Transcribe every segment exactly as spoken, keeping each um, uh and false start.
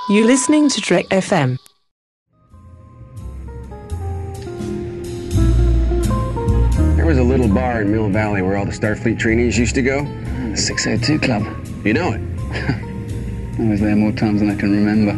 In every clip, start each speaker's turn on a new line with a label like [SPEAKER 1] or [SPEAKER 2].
[SPEAKER 1] You're listening to Trek F M.
[SPEAKER 2] There was a little bar in Mill Valley where all the Starfleet trainees used to go.
[SPEAKER 3] The six oh two Club.
[SPEAKER 2] You know it?
[SPEAKER 3] I was there more times than I can remember.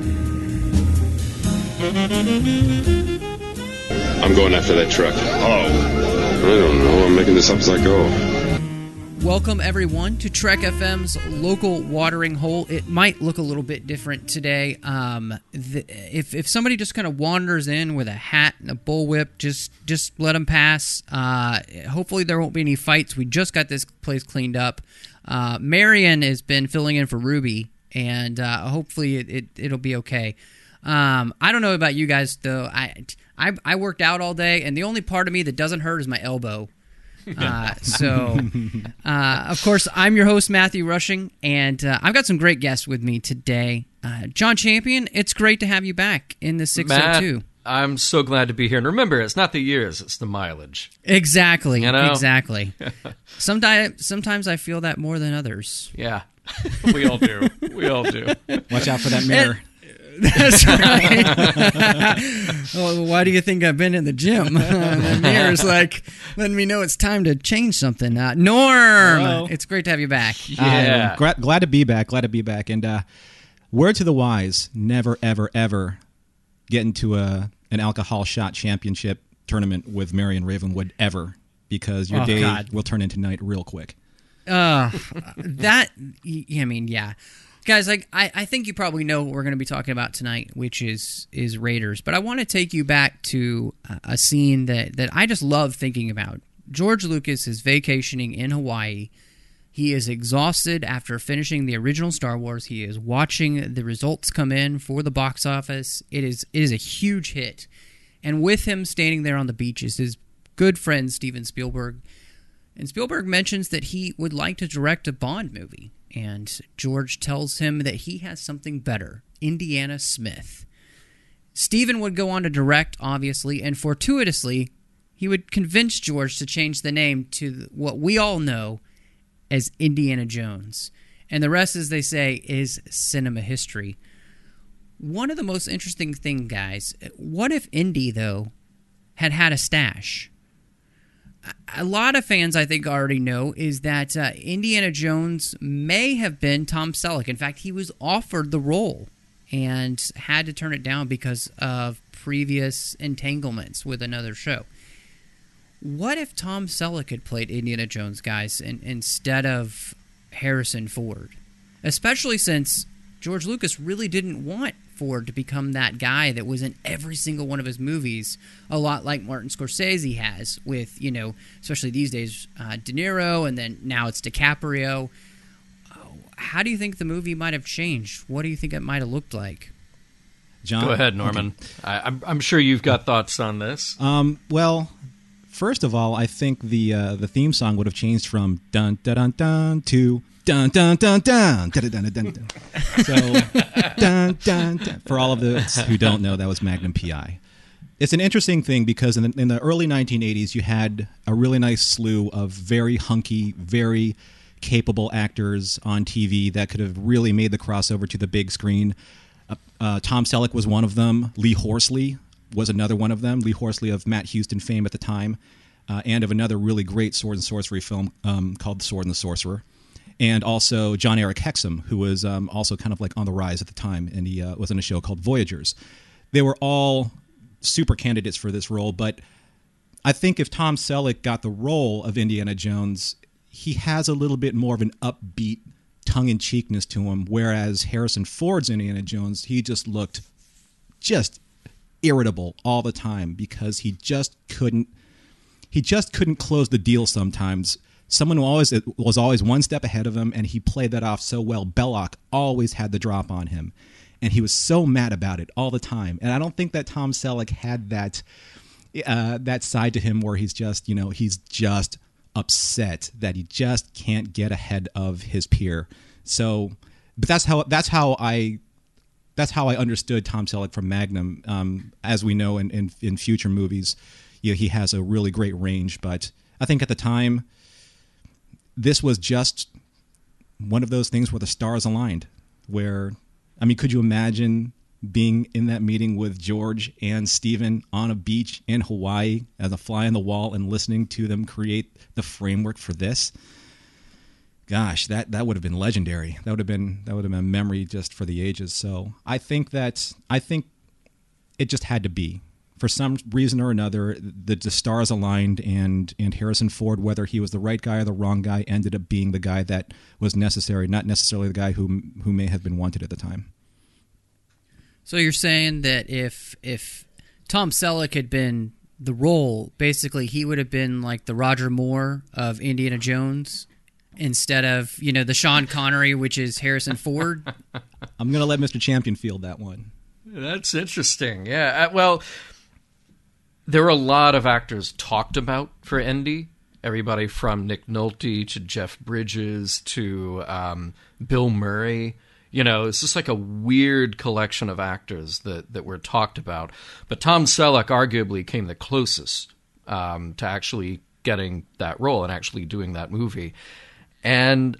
[SPEAKER 4] I'm going after that truck. Oh. I don't know. I'm making this up as I go.
[SPEAKER 5] Welcome, everyone, to Trek F M's local watering hole. It might look a little bit different today. Um, the, if if somebody just kind of wanders in with a hat and a bullwhip, just just let them pass. Uh, hopefully there won't be any fights. We just got this place cleaned up. Uh, Marion has been filling in for Ruby, and uh, hopefully it, it, it'll be okay. Um, I don't know about you guys, though. I, I, I worked out all day, and the only part of me that doesn't hurt is my elbow. Uh, so, uh, of course, I'm your host, Matthew Rushing, and uh, I've got some great guests with me today. Uh, John Champion, it's great to have you back in the six oh two.
[SPEAKER 6] Matt, I'm so glad to be here. And remember, it's not the years, it's the mileage.
[SPEAKER 5] Exactly,
[SPEAKER 6] you know?
[SPEAKER 5] Exactly. sometimes, sometimes I feel that more than others.
[SPEAKER 6] Yeah, we all do. We all do.
[SPEAKER 7] Watch out for that mirror.
[SPEAKER 5] And, that's right. Oh, why do you think I've been in the gym? The mirror's like letting me know it's time to change something. Uh, Norm, Hello. It's great to have you back.
[SPEAKER 6] Yeah,
[SPEAKER 7] uh, gra- glad to be back. Glad to be back. And uh, word to the wise: never, ever, ever get into a an alcohol shot championship tournament with Marion Ravenwood ever, because your
[SPEAKER 5] oh,
[SPEAKER 7] day
[SPEAKER 5] God.
[SPEAKER 7] will turn into night real quick.
[SPEAKER 5] Uh, that. I mean, yeah. Guys, like I, I think you probably know what we're going to be talking about tonight, which is is Raiders. But I want to take you back to a scene that, that I just love thinking about. George Lucas is vacationing in Hawaii. He is exhausted after finishing the original Star Wars. He is watching the results come in for the box office. It is it is a huge hit. And with him standing there on the beach is his good friend Steven Spielberg. And Spielberg mentions that he would like to direct a Bond movie. And George tells him that he has something better, Indiana Smith. Steven would go on to direct, obviously, and fortuitously, he would convince George to change the name to what we all know as Indiana Jones. And the rest, as they say, is cinema history. One of the most interesting things, guys, what if Indy, though, had had a stash? A lot of fans, I think, already know is that uh, Indiana Jones may have been Tom Selleck. In fact, he was offered the role and had to turn it down because of previous entanglements with another show. What if Tom Selleck had played Indiana Jones, guys, in, instead of Harrison Ford? Especially since George Lucas really didn't want Ford to become that guy that was in every single one of his movies, a lot like Martin Scorsese has with, you know, especially these days, uh, De Niro, and then now it's DiCaprio. Oh, how do you think the movie might have changed? What do you think it might have looked like?
[SPEAKER 7] John?
[SPEAKER 6] Go ahead, Norman. Okay. I, I'm, I'm sure you've got thoughts on this.
[SPEAKER 7] Um, well, first of all, I think the uh, the theme song would have changed from dun dun dun dun to dun dun dun dun dun dun dun dun. So dun dun dun. For all of those who don't know, that was Magnum P I. It's an interesting thing because in the, in the early nineteen eighties, you had a really nice slew of very hunky, very capable actors on T V that could have really made the crossover to the big screen. Uh, uh, Tom Selleck was one of them. Lee Horsley was another one of them. Lee Horsley of Matt Houston fame at the time, uh, and of another really great sword and sorcery film um, called The Sword and the Sorcerer. And also John Eric Hexum, who was um, also kind of like on the rise at the time, and he uh, was in a show called Voyagers. They were all super candidates for this role, but I think if Tom Selleck got the role of Indiana Jones, he has a little bit more of an upbeat tongue-in-cheekness to him, whereas Harrison Ford's Indiana Jones, he just looked just irritable all the time because he just couldn't he just couldn't close the deal sometimes. Someone who always was always one step ahead of him, and he played that off so well. Belloc always had the drop on him, and he was so mad about it all the time. And I don't think that Tom Selleck had that uh, that side to him where he's just, you know, he's just upset that he just can't get ahead of his peer. So, but that's how that's how I that's how I understood Tom Selleck from Magnum. Um, as we know, in, in in future movies, you know, he has a really great range. But I think at the time, this was just one of those things where the stars aligned. Where, I mean, could you imagine being in that meeting with George and Steven on a beach in Hawaii as a fly on the wall and listening to them create the framework for this. Gosh, that, that would have been legendary. That would have been that would have been a memory just for the ages. So I think that I think it just had to be. For some reason or another, the, the stars aligned, and, and Harrison Ford, whether he was the right guy or the wrong guy, ended up being the guy that was necessary, not necessarily the guy who who may have been wanted at the time.
[SPEAKER 5] So you're saying that if if Tom Selleck had been the role, basically he would have been like the Roger Moore of Indiana Jones instead of, you know, the Sean Connery, which is Harrison Ford?
[SPEAKER 7] I'm going to let Mister Champion field that one.
[SPEAKER 6] That's interesting. Yeah, uh, well, there were a lot of actors talked about for Indy. Everybody from Nick Nolte to Jeff Bridges to um, Bill Murray. You know, it's just like a weird collection of actors that, that were talked about. But Tom Selleck arguably came the closest um, to actually getting that role and actually doing that movie. And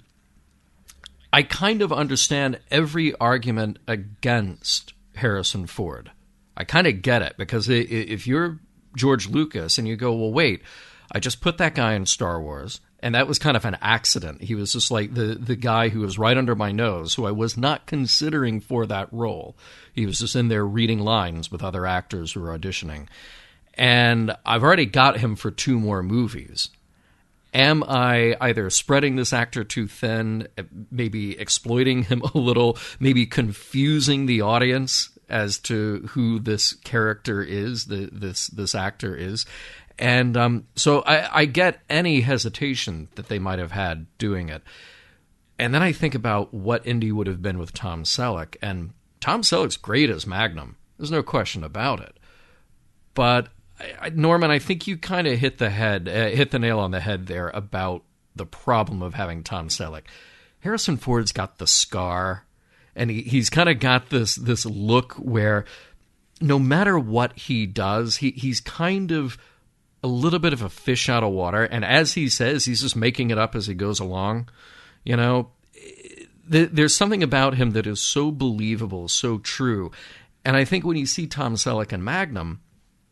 [SPEAKER 6] I kind of understand every argument against Harrison Ford. I kind of get it, because if you're George Lucas and you go, well, wait, I just put that guy in Star Wars, and that was kind of an accident. He was just like the, the guy who was right under my nose, who I was not considering for that role. He was just in there reading lines with other actors who were auditioning. And I've already got him for two more movies. Am I either spreading this actor too thin, maybe exploiting him a little, maybe confusing the audience as to who this character is, the, this this actor is? And um, so I, I get any hesitation that they might have had doing it. And then I think about what Indy would have been with Tom Selleck. And Tom Selleck's great as Magnum. There's no question about it. But, I, Norman, I think you kind of hit the head, uh, hit the nail on the head there about the problem of having Tom Selleck. Harrison Ford's got the scar, and he, he's kind of got this this look where no matter what he does, he he's kind of a little bit of a fish out of water, and as he says, he's just making it up as he goes along. You know, there's something about him that is so believable, so true. And I think when you see Tom Selleck in Magnum,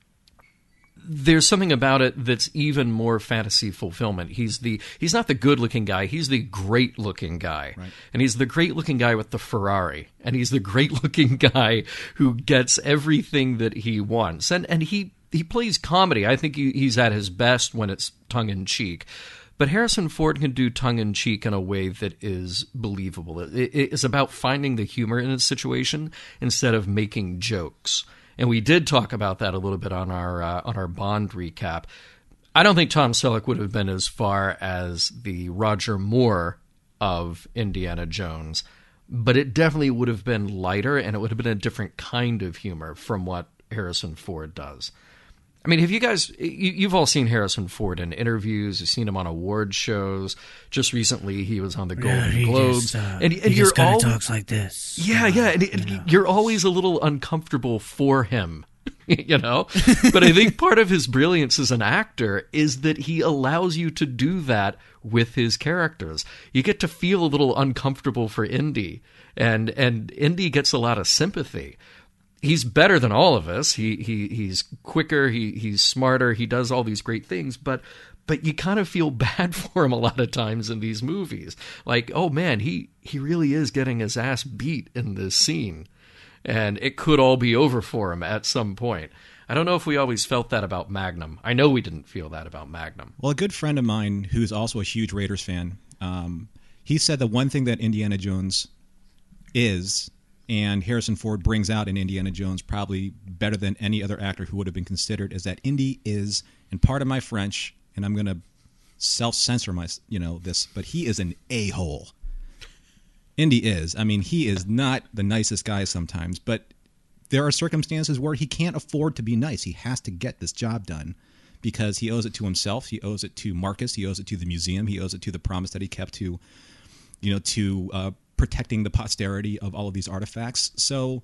[SPEAKER 6] there's something about it that's even more fantasy fulfillment. He's the he's not the good-looking guy, he's the great-looking guy. Right. And he's the great-looking guy with the Ferrari. And he's the great-looking guy who gets everything that he wants. And and he He plays comedy. I think he, he's at his best when it's tongue-in-cheek. But Harrison Ford can do tongue-in-cheek in a way that is believable. It, it, it's about finding the humor in a situation instead of making jokes. And we did talk about that a little bit on our uh, on our Bond recap. I don't think Tom Selleck would have been as far as the Roger Moore of Indiana Jones, but it definitely would have been lighter, and it would have been a different kind of humor from what Harrison Ford does. I mean, have you guys, you, you've all seen Harrison Ford in interviews, you've seen him on award shows. Just recently, he was on the Golden
[SPEAKER 5] yeah,
[SPEAKER 6] Globes.
[SPEAKER 5] Just, uh,
[SPEAKER 6] and, and
[SPEAKER 5] he
[SPEAKER 6] you're
[SPEAKER 5] just kind
[SPEAKER 6] all,
[SPEAKER 5] of talks like this.
[SPEAKER 6] Yeah, yeah. And, and you know. You're always a little uncomfortable for him, you know? But I think part of his brilliance as an actor is that he allows you to do that with his characters. You get to feel a little uncomfortable for Indy, and, and Indy gets a lot of sympathy. He's better than all of us. He he he's quicker. He he's smarter. He does all these great things. But but you kind of feel bad for him a lot of times in these movies. Like, oh man, he he really is getting his ass beat in this scene, and it could all be over for him at some point. I don't know if we always felt that about Magnum. I know we didn't feel that about Magnum.
[SPEAKER 7] Well, a good friend of mine who's also a huge Raiders fan, um, he said the one thing that Indiana Jones is, and Harrison Ford brings out in Indiana Jones probably better than any other actor who would have been considered, is that Indy is, and part of my French, and I'm going to self-censor my, you know, this, but he is an a-hole. Indy is. I mean, he is not the nicest guy sometimes, but there are circumstances where he can't afford to be nice. He has to get this job done because he owes it to himself. He owes it to Marcus. He owes it to the museum. He owes it to the promise that he kept to, you know, to uh, protecting the posterity of all of these artifacts. So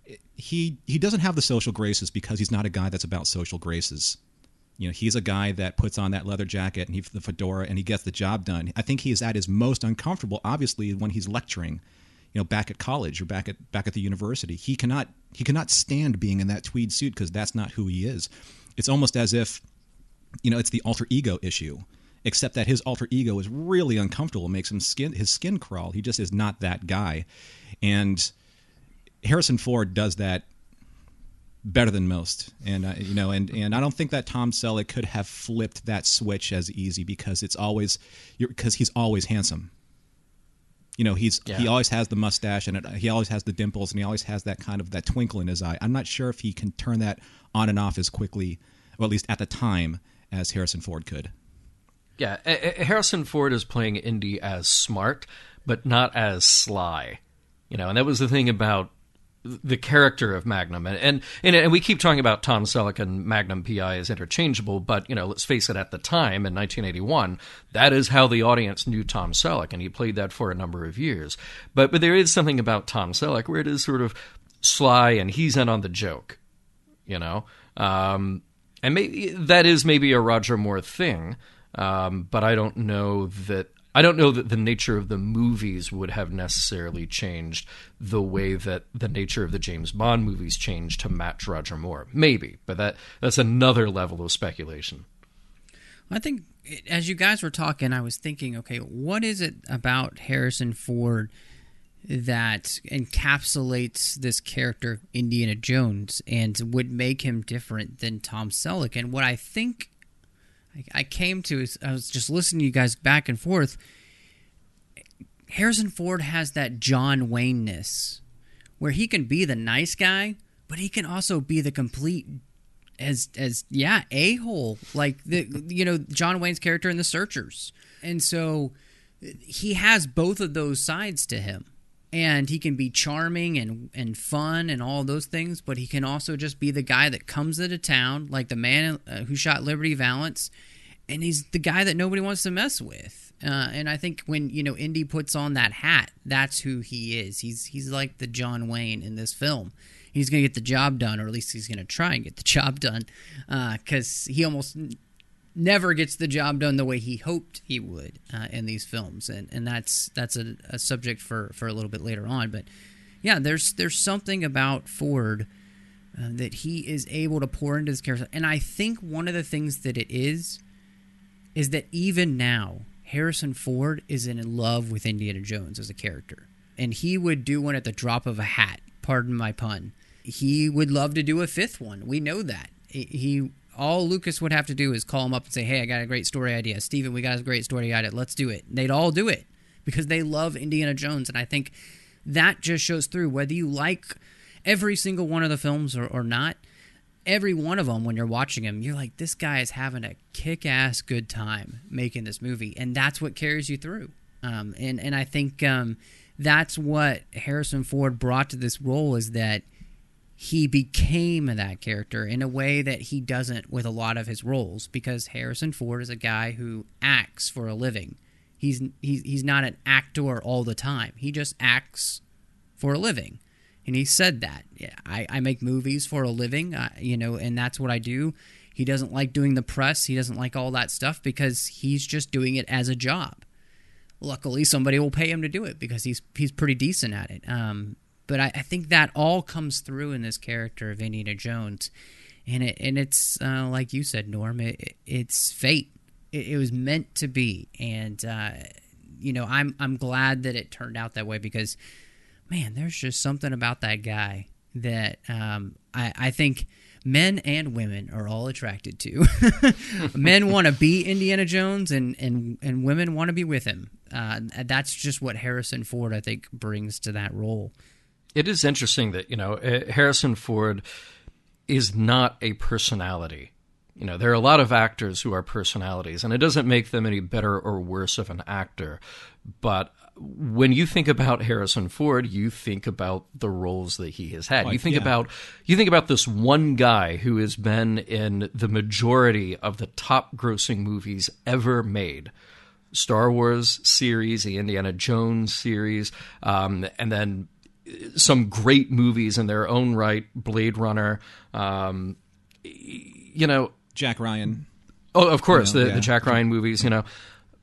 [SPEAKER 7] he he doesn't have the social graces because he's not a guy that's about social graces. You know, he's a guy that puts on that leather jacket and he the fedora and he gets the job done. I think he is at his most uncomfortable, obviously, when he's lecturing. you know, back at college or back at back at the university. He cannot he cannot stand being in that tweed suit because that's not who he is. It's almost as if, you know, it's the alter ego issue, except that his alter ego is really uncomfortable, makes him skin his skin crawl. He just is not that guy, and Harrison Ford does that better than most. And uh, you know, and and I don't think that Tom Selleck could have flipped that switch as easy because it's always because he's always handsome. You know, he's yeah. he always has the mustache and it, he always has the dimples and he always has that kind of that twinkle in his eye. I'm not sure if he can turn that on and off as quickly, or at least at the time, as Harrison Ford could.
[SPEAKER 6] Yeah, Harrison Ford is playing Indy as smart, but not as sly. You know, and that was the thing about the character of Magnum. And, and and and we keep talking about Tom Selleck and Magnum P I as interchangeable, but, you know, let's face it, at the time, in nineteen eighty-one, that is how the audience knew Tom Selleck, and he played that for a number of years. But but there is something about Tom Selleck where it is sort of sly, and he's in on the joke, you know? Um, and maybe that is maybe a Roger Moore thing, um, but I don't know that I don't know that the nature of the movies would have necessarily changed the way that the nature of the James Bond movies changed to match Roger Moore. Maybe, but that that's another level of speculation.
[SPEAKER 5] I think as you guys were talking, I was thinking, okay, what is it about Harrison Ford that encapsulates this character, Indiana Jones, and would make him different than Tom Selleck? And what I think I came to is, I was just listening to you guys back and forth. Harrison Ford has that John Wayne-ness where he can be the nice guy, but he can also be the complete as as yeah a-hole, like the you know John Wayne's character in The Searchers. And so he has both of those sides to him, and he can be charming and and fun and all those things, but he can also just be the guy that comes into town, like the man uh, who shot Liberty Valance, and he's the guy that nobody wants to mess with. Uh, and I think when, you know, Indy puts on that hat, that's who he is. He's he's like the John Wayne in this film. He's going to get the job done, or at least he's going to try and get the job done, because uh, he almost n- never gets the job done the way he hoped he would uh, in these films. And and that's that's a, a subject for, for a little bit later on. But yeah, there's there's something about Ford uh, that he is able to pour into this character. And I think one of the things that it is, is that even now, Harrison Ford is in love with Indiana Jones as a character. And he would do one at the drop of a hat, pardon my pun. He would love to do a fifth one. We know that. He all Lucas would have to do is call him up and say, hey, I got a great story idea. Steven, we got a great story idea. Let's do it. They'd all do it because they love Indiana Jones. And I think that just shows through, whether you like every single one of the films or, or not. Every one of them, when you're watching him, you're like, this guy is having a kick-ass good time making this movie, and that's what carries you through. Um, and, and I think um, that's what Harrison Ford brought to this role, is that he became that character in a way that he doesn't with a lot of his roles, because Harrison Ford is a guy who acts for a living. He's he's, he's not an actor all the time. He just acts for a living. And he said that. Yeah, I, I make movies for a living, uh, you know, and that's what I do. He doesn't like doing the press. He doesn't like all that stuff because he's just doing it as a job. Luckily, somebody will pay him to do it because he's he's pretty decent at it. Um, but I, I think that all comes through in this character of Indiana Jones, and it and it's uh, like you said, Norm. It, it's fate. It, it was meant to be, and uh, you know, I'm I'm glad that it turned out that way, because, man, there's just something about that guy that um, I, I think men and women are all attracted to. Men want to be Indiana Jones, and, and, and women want to be with him. Uh, that's just what Harrison Ford, I think, brings to that role.
[SPEAKER 6] It is interesting that, you know, Harrison Ford is not a personality. You know, there are a lot of actors who are personalities, and it doesn't make them any better or worse of an actor. But when you think about Harrison Ford, you think about the roles that he has had.
[SPEAKER 7] Like,
[SPEAKER 6] you think
[SPEAKER 7] yeah.
[SPEAKER 6] about you think about this one guy who has been in the majority of the top grossing movies ever made. Star Wars series, the Indiana Jones series, um, and then some great movies in their own right, Blade Runner, um, you know...
[SPEAKER 7] Jack Ryan.
[SPEAKER 6] Oh, of course,
[SPEAKER 7] you know,
[SPEAKER 6] the,
[SPEAKER 7] yeah.
[SPEAKER 6] the Jack Ryan movies, you know.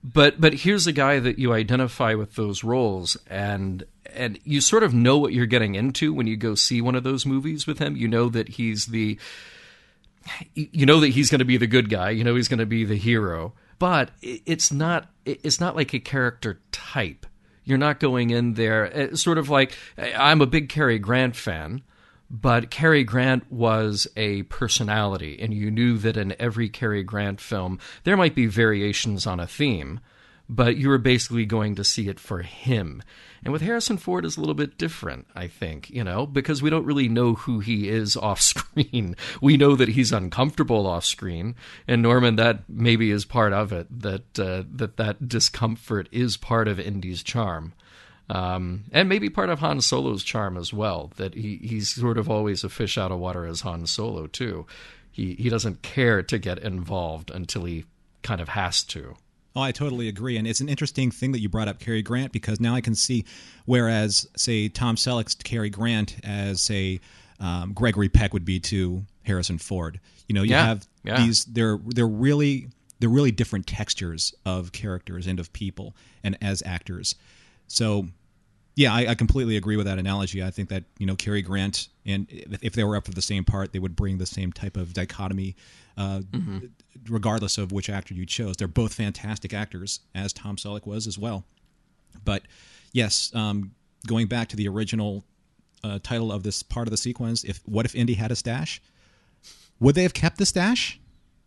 [SPEAKER 6] But but here's a guy that you identify with those roles, and and you sort of know what you're getting into when you go see one of those movies with him. You know that he's the, you know that he's going to be the good guy. You know he's going to be the hero. But it's not it's not like a character type. You're not going in there it's sort of like, I'm a big Cary Grant fan, but Cary Grant was a personality, and you knew that in every Cary Grant film there might be variations on a theme, but you were basically going to see it for him. And with Harrison Ford is a little bit different, I think, you know, because we don't really know who he is off screen. We know that he's uncomfortable off screen, and Norman, that maybe is part of it, that uh, that that discomfort is part of Indy's charm. Um, and maybe part of Han Solo's charm as well, that he, he's sort of always a fish out of water as Han Solo, too. He he doesn't care to get involved until he kind of has to.
[SPEAKER 7] Oh, I totally agree. And it's an interesting thing that you brought up Cary Grant, because now I can see, whereas, say, Tom Selleck's Cary Grant as, say, um, Gregory Peck would be to Harrison Ford. You know, you
[SPEAKER 6] yeah,
[SPEAKER 7] have
[SPEAKER 6] yeah.
[SPEAKER 7] these, they're, they're really, they're really different textures of characters and of people and as actors. So, yeah, I, I completely agree with that analogy. I think that, you know, Cary Grant, and if they were up for the same part, they would bring the same type of dichotomy, uh, mm-hmm. regardless of which actor you chose. They're both fantastic actors, as Tom Selleck was as well. But, yes, um, going back to the original uh, title of this part of the sequence, if what if Indy had a stash? Would they have kept the stash?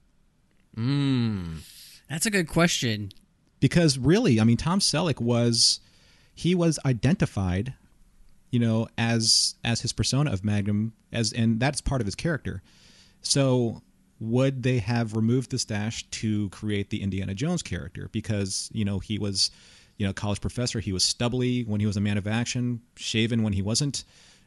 [SPEAKER 6] Mm.
[SPEAKER 5] That's a good question.
[SPEAKER 7] Because, really, I mean, Tom Selleck was... He was identified, you know, as as his persona of Magnum, as and that's part of his character. So would they have removed the stash to create the Indiana Jones character? Because, you know, he was, you know, a college professor. He was stubbly when he was a man of action, shaven when he wasn't.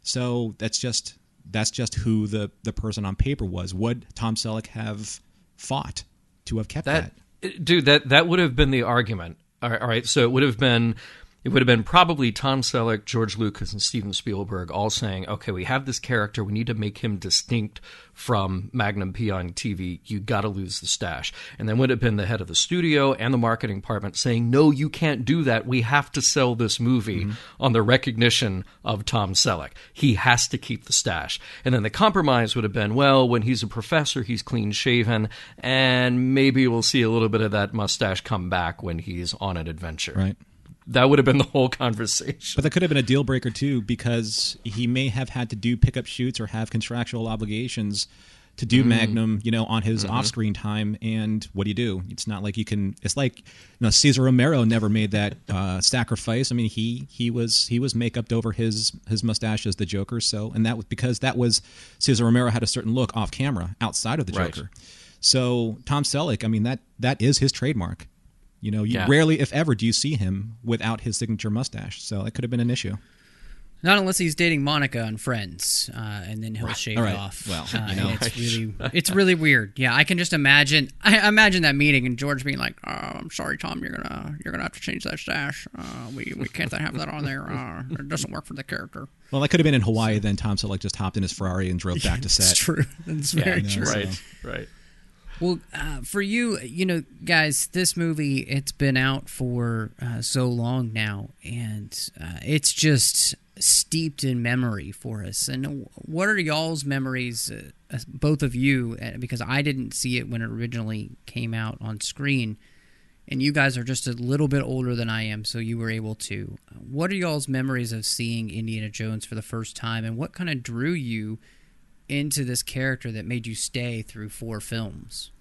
[SPEAKER 7] So that's just that's just who the, the person on paper was. Would Tom Selleck have fought to have kept that?
[SPEAKER 6] that? Dude, that, that would have been the argument. All right, all right, so it would have been... It would have been probably Tom Selleck, George Lucas, and Steven Spielberg all saying, okay, we have this character. We need to make him distinct from Magnum P I on T V. You got to lose the stash. And then would have been the head of the studio and the marketing department saying, no, you can't do that. We have to sell this movie mm-hmm. on the recognition of Tom Selleck. He has to keep the stash. And then the compromise would have been, well, when he's a professor, he's clean shaven, and maybe we'll see a little bit of that mustache come back when he's on an adventure.
[SPEAKER 7] Right.
[SPEAKER 6] That would have been the whole conversation.
[SPEAKER 7] But that could have been a deal breaker, too, because he may have had to do pickup shoots or have contractual obligations to do mm. Magnum, you know, on his mm-hmm. off-screen time. And what do you do? It's not like you can. It's like, you know, Cesar Romero never made that uh, sacrifice. I mean, he he was he was make-upped over his his mustache as the Joker. So, and that was because that was Cesar Romero had a certain look off camera outside of the Joker. Right. So Tom Selleck, I mean, that that is his trademark. You know, you
[SPEAKER 6] yeah.
[SPEAKER 7] rarely, if ever, do you see him without his signature mustache. So it could have been an issue.
[SPEAKER 5] Not unless he's dating Monica on Friends, uh, and then he'll
[SPEAKER 7] right.
[SPEAKER 5] shave
[SPEAKER 7] right.
[SPEAKER 5] it off.
[SPEAKER 7] Well,
[SPEAKER 5] uh,
[SPEAKER 7] you know,
[SPEAKER 5] it's really, it's really weird. Yeah, I can just imagine. I imagine that meeting and George being like, oh, "I'm sorry, Tom, you're gonna you're gonna have to change that stash. Uh, we we can't have that on there. Uh, it doesn't work for the character."
[SPEAKER 7] Well, that could have been in Hawaii. Then Tom Selleck just hopped in his Ferrari and drove back to set.
[SPEAKER 5] That's true. That's
[SPEAKER 6] yeah,
[SPEAKER 5] very
[SPEAKER 6] no,
[SPEAKER 5] true.
[SPEAKER 6] Right,
[SPEAKER 7] so.
[SPEAKER 6] right.
[SPEAKER 5] Well, uh, for you, you know, guys, this movie, it's been out for uh, so long now, and uh, it's just steeped in memory for us. And what are y'all's memories, uh, both of you, uh, because I didn't see it when it originally came out on screen, and you guys are just a little bit older than I am, so you were able to. What are y'all's memories of seeing Indiana Jones for the first time, and what kind of drew you into this character that made you stay through four films?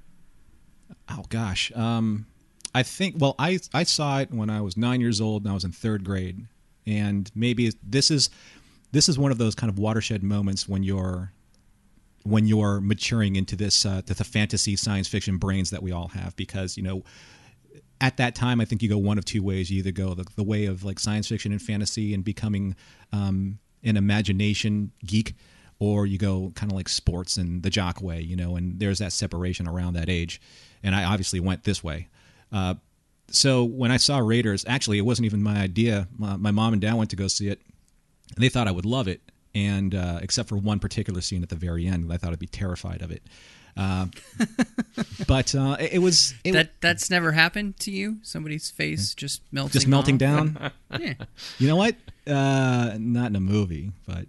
[SPEAKER 7] Oh gosh, um, I think. Well, I I saw it when I was nine years old and I was in third grade, and maybe this is this is one of those kind of watershed moments when you're when you're maturing into this uh, to the fantasy science fiction brains that we all have, because you know. At that time, I think you go one of two ways. You either go the, the way of like science fiction and fantasy and becoming um, an imagination geek, or you go kind of like sports and the jock way, you know, and there's that separation around that age. And I obviously went this way. Uh, so when I saw Raiders, actually, it wasn't even my idea. My, my mom and dad went to go see it, and they thought I would love it, and uh, except for one particular scene at the very end, I thought I'd be terrified of it. Uh, but uh, it, it was it,
[SPEAKER 5] that that's never happened to you. Somebody's face just melting,
[SPEAKER 7] just melting
[SPEAKER 5] off?
[SPEAKER 7] down.
[SPEAKER 5] Yeah.
[SPEAKER 7] You know what? Uh, not in a movie, but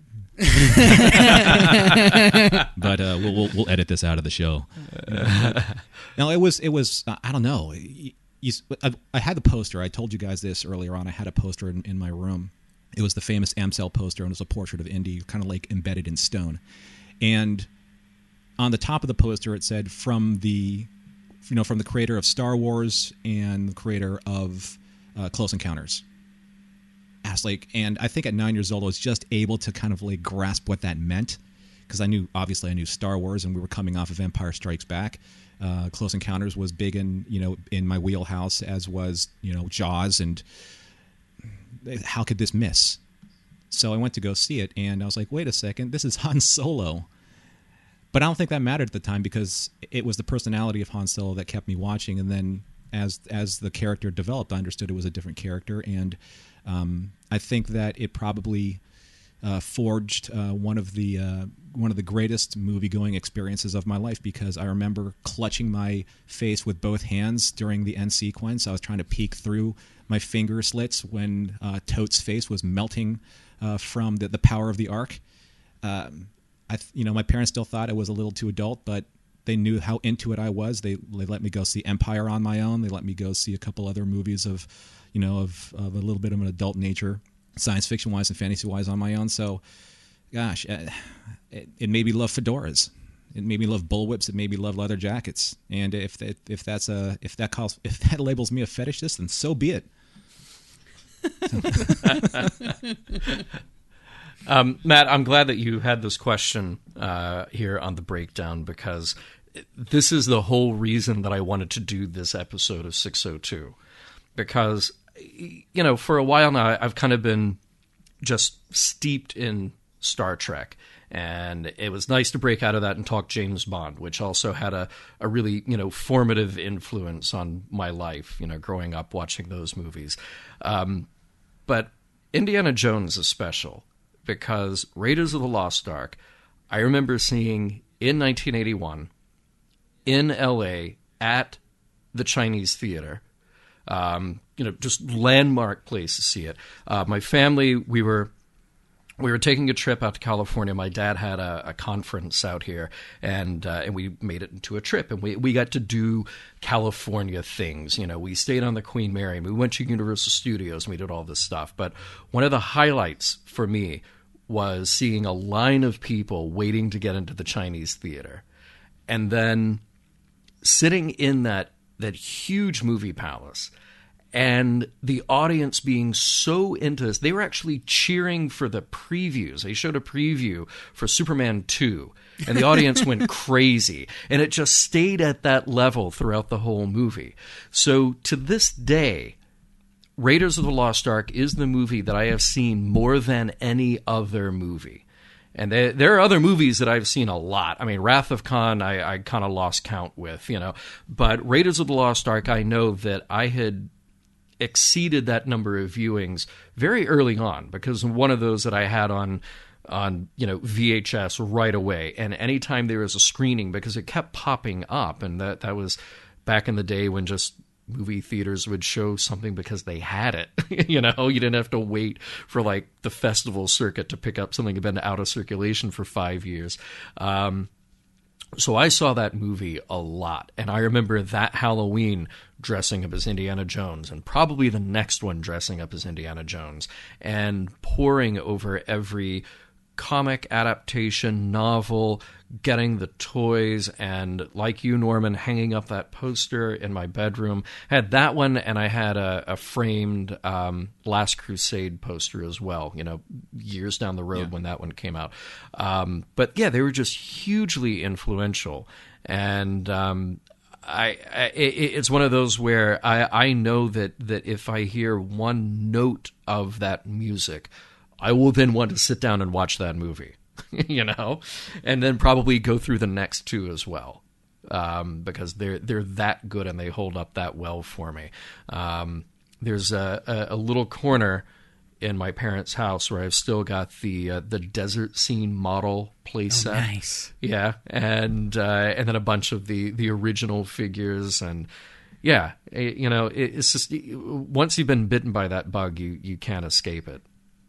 [SPEAKER 7] but uh, we'll, we'll we'll edit this out of the show. No, it was it was uh, I don't know. You, you, I, I had the poster. I told you guys this earlier on. I had a poster in, in my room. It was the famous Amstel poster, and it was a portrait of Indy, kind of like embedded in stone. And on the top of the poster, it said, "From the, you know, from the creator of Star Wars and the creator of uh, Close Encounters." I was like, and I think at nine years old, I was just able to kind of like grasp what that meant, because I knew, obviously, I knew Star Wars, and we were coming off of Empire Strikes Back. Uh, Close Encounters was big in, you know, in my wheelhouse, as was, you know, Jaws, and how could this miss? So I went to go see it, and I was like, wait a second, this is Han Solo. But I don't think that mattered at the time, because it was the personality of Han Solo that kept me watching. And then as as the character developed, I understood it was a different character. And um, I think that it probably uh, forged uh, one of the uh, one of the greatest movie-going experiences of my life, because I remember clutching my face with both hands during the end sequence. I was trying to peek through my finger slits when uh, Tote's face was melting uh, from the, the power of the arc. Um, I, you know, my parents still thought I was a little too adult, but they knew how into it I was. They, they let me go see Empire on my own. They let me go see a couple other movies of, you know, of, of a little bit of an adult nature, science fiction wise and fantasy wise on my own. So, gosh, it, it made me love fedoras. It made me love bullwhips. It made me love leather jackets. And if if, if that's a if that calls if that labels me a fetishist, then so be it.
[SPEAKER 6] Um, Matt, I'm glad that you had this question uh, here on the breakdown, because this is the whole reason that I wanted to do this episode of six oh two. Because, you know, for a while now, I've kind of been just steeped in Star Trek. And it was nice to break out of that and talk James Bond, which also had a, a really, you know, formative influence on my life, you know, growing up watching those movies. Um, but Indiana Jones is special, because Raiders of the Lost Ark, I remember seeing in nineteen eighty-one in L A at the Chinese Theater. Um, you know, just landmark place to see it. Uh, my family, we were we were taking a trip out to California. My dad had a, a conference out here, and uh, and we made it into a trip, and we we got to do California things. You know, we stayed on the Queen Mary, and we went to Universal Studios, and we did all this stuff. But one of the highlights for me was seeing a line of people waiting to get into the Chinese theater, and then sitting in that that huge movie palace, and the audience being so into this. They were actually cheering for the previews. They showed a preview for Superman two, and the audience went crazy. And it just stayed at that level throughout the whole movie. So to this day, Raiders of the Lost Ark is the movie that I have seen more than any other movie. And there, there are other movies that I've seen a lot. I mean, Wrath of Khan, I, I kind of lost count with, you know. But Raiders of the Lost Ark, I know that I had exceeded that number of viewings very early on, because one of those that I had on on you know V H S right away, and anytime there was a screening, because it kept popping up, and that that was back in the day when just movie theaters would show something because they had it. You know, you didn't have to wait for like the festival circuit to pick up something that had been out of circulation for five years. Um, so I saw that movie a lot, and I remember that Halloween dressing up as Indiana Jones, and probably the next one dressing up as Indiana Jones, and poring over every comic adaptation, novel, getting the toys, and like you, Norman, hanging up that poster in my bedroom. I had that one, and I had a, a framed um, Last Crusade poster as well, you know, years down the road yeah. when that one came out. Um, but yeah, they were just hugely influential. And um, I, I it, it's one of those where I, I know that, that if I hear one note of that music, I will then want to sit down and watch that movie, you know, and then probably go through the next two as well, um, because they're they're that good and they hold up that well for me. Um, there's a, a, a little corner in my parents' house where I've still got the uh, the desert scene model playset.
[SPEAKER 5] Oh, nice.
[SPEAKER 6] Yeah, and uh, and then a bunch of the, the original figures, and yeah, it, you know, it, it's just once you've been bitten by that bug, you you can't escape it.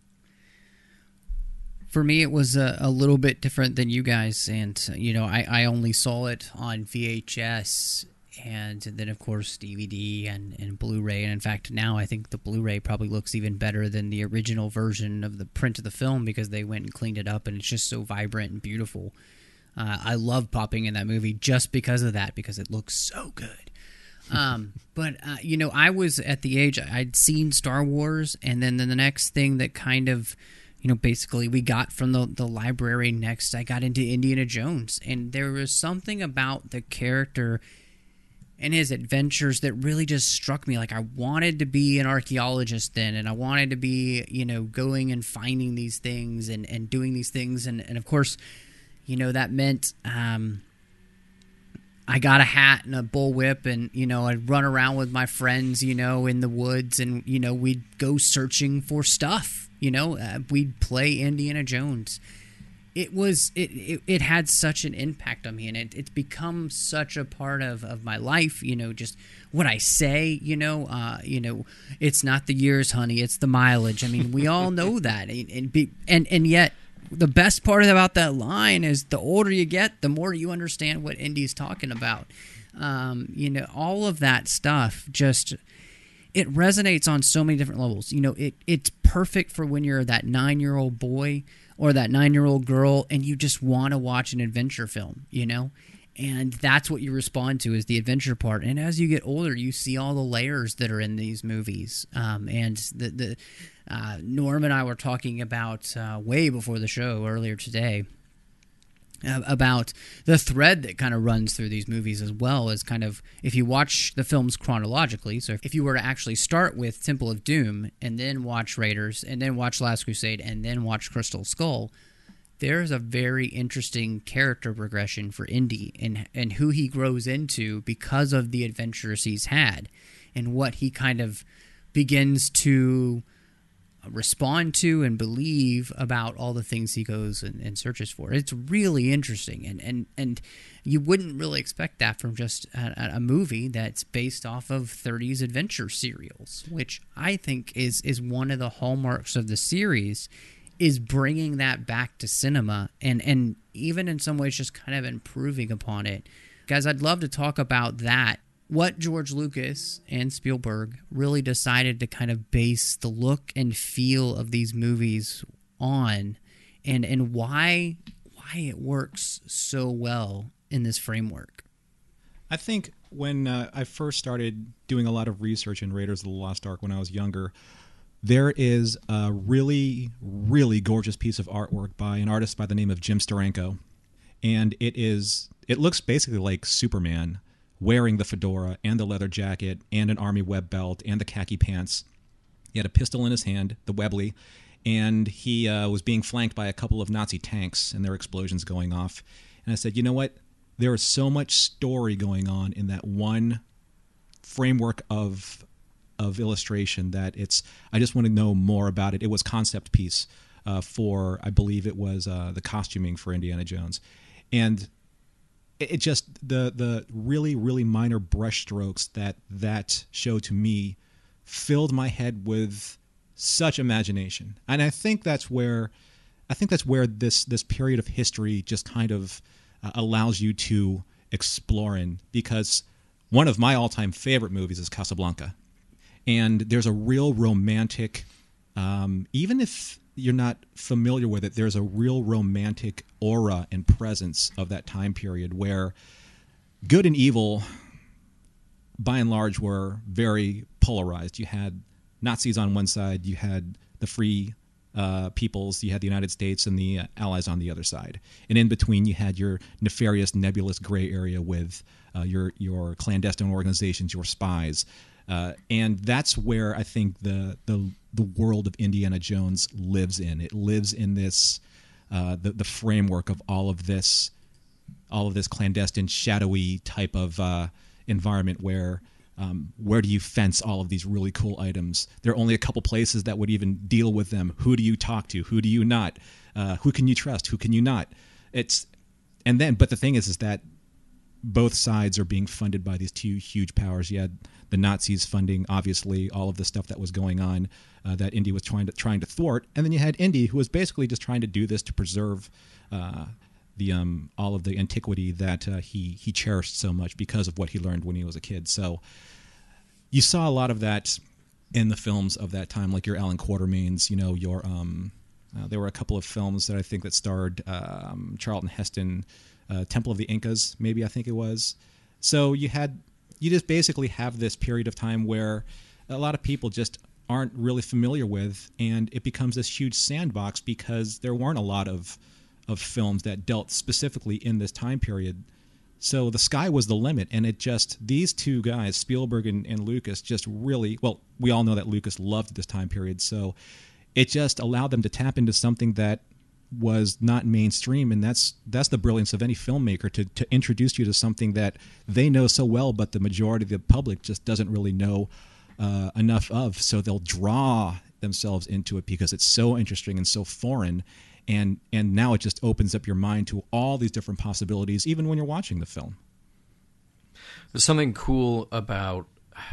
[SPEAKER 5] For me, it was a, a little bit different than you guys, and you know, I, I only saw it on V H S, and then of course D V D and, and Blu-ray. And in fact, now I think the Blu-ray probably looks even better than the original version of the print of the film because they went and cleaned it up, and it's just so vibrant and beautiful. Uh, I love popping in that movie just because of that, because it looks so good. um, but uh, you know, I was at the age I'd seen Star Wars, and then, then the next thing that kind of, you know, basically we got from the, the library next, I got into Indiana Jones. And there was something about the character and his adventures that really just struck me. Like, I wanted to be an archaeologist then, and I wanted to be, you know, going and finding these things and, and doing these things. And, and of course, you know, that meant um, I got a hat and a bullwhip, and, you know, I'd run around with my friends, you know, in the woods, and, you know, we'd go searching for stuff. You know, uh, we'd play Indiana Jones. It was it, it it had such an impact on me, and it, it's become such a part of, of my life. You know, just what I say. You know, uh, you know, it's not the years, honey, it's the mileage. I mean, we all know that, and and, be, and and yet the best part about that line is the older you get, the more you understand what Indy's talking about. Um, you know, all of that stuff just. It resonates on so many different levels. You know, it it's perfect for when you're that nine-year-old boy or that nine-year-old girl and you just want to watch an adventure film, you know? And that's what you respond to is the adventure part. And as you get older, you see all the layers that are in these movies. Um, and the, the uh, Norm and I were talking about uh, way before the show earlier today about the thread that kind of runs through these movies, as well as kind of, if you watch the films chronologically, so if you were to actually start with Temple of Doom and then watch Raiders and then watch Last Crusade and then watch Crystal Skull, there's a very interesting character progression for Indy and, and who he grows into because of the adventures he's had and what he kind of begins to respond to and believe about all the things he goes and, and searches for. It's really interesting, and, and, and you wouldn't really expect that from just a, a movie that's based off of thirties adventure serials, which I think is, is one of the hallmarks of the series, is bringing that back to cinema and, and even in some ways just kind of improving upon it. Guys, I'd love to talk about that. What George Lucas and Spielberg really decided to kind of base the look and feel of these movies on, and and why why it works so well in this framework.
[SPEAKER 7] I think when uh, I first started doing a lot of research in Raiders of the Lost Ark when I was younger, there is a really, really gorgeous piece of artwork by an artist by the name of Jim Steranko, and it is it looks basically like Superman, wearing the fedora and the leather jacket and an army web belt and the khaki pants. He had a pistol in his hand, the Webley, and he uh, was being flanked by a couple of Nazi tanks and there were explosions going off. And I said, you know what? There is so much story going on in that one framework of of illustration that it's, I just want to know more about it. It was concept piece uh, for, I believe it was uh, the costuming for Indiana Jones. And it just, the the really, really minor brushstrokes that that show to me filled my head with such imagination. And I think that's where, I think that's where this, this period of history just kind of uh, allows you to explore in, because one of my all-time favorite movies is Casablanca. And there's a real romantic, um, even if you're not familiar with it, there's a real romantic aura and presence of that time period where good and evil, by and large, were very polarized. You had Nazis on one side, you had the free uh, peoples, you had the United States and the uh, Allies on the other side. And in between, you had your nefarious, nebulous gray area with uh, your, your clandestine organizations, your spies. Uh, and that's where I think the, the the world of Indiana Jones lives in. It lives in this uh, the the framework of all of this, all of this clandestine, shadowy type of uh, environment where Um, where do you fence all of these really cool items? There are only a couple places that would even deal with them. Who do you talk to? Who do you not? Uh, who can you trust? Who can you not? It's and then, but the thing is, is that both sides are being funded by these two huge powers. You had the Nazis funding, obviously, all of the stuff that was going on uh, that Indy was trying to trying to thwart, and then you had Indy, who was basically just trying to do this to preserve uh, the um, all of the antiquity that uh, he he cherished so much because of what he learned when he was a kid. So you saw a lot of that in the films of that time, like your Alan Quatermains. You know, your um, uh, there were a couple of films that I think that starred um, Charlton Heston. Uh, Temple of the Incas, maybe I think it was. So you had, you just basically have this period of time where a lot of people just aren't really familiar with, and it becomes this huge sandbox because there weren't a lot of of films that dealt specifically in this time period. So the sky was the limit, and it just, these two guys, Spielberg and, and Lucas, just really, well, we all know that Lucas loved this time period, so it just allowed them to tap into something that was not mainstream, and that's that's the brilliance of any filmmaker, to to introduce you to something that they know so well, but the majority of the public just doesn't really know uh, enough of. So they'll draw themselves into it because it's so interesting and so foreign, and and now it just opens up your mind to all these different possibilities, even when you're watching the film.
[SPEAKER 6] There's something cool about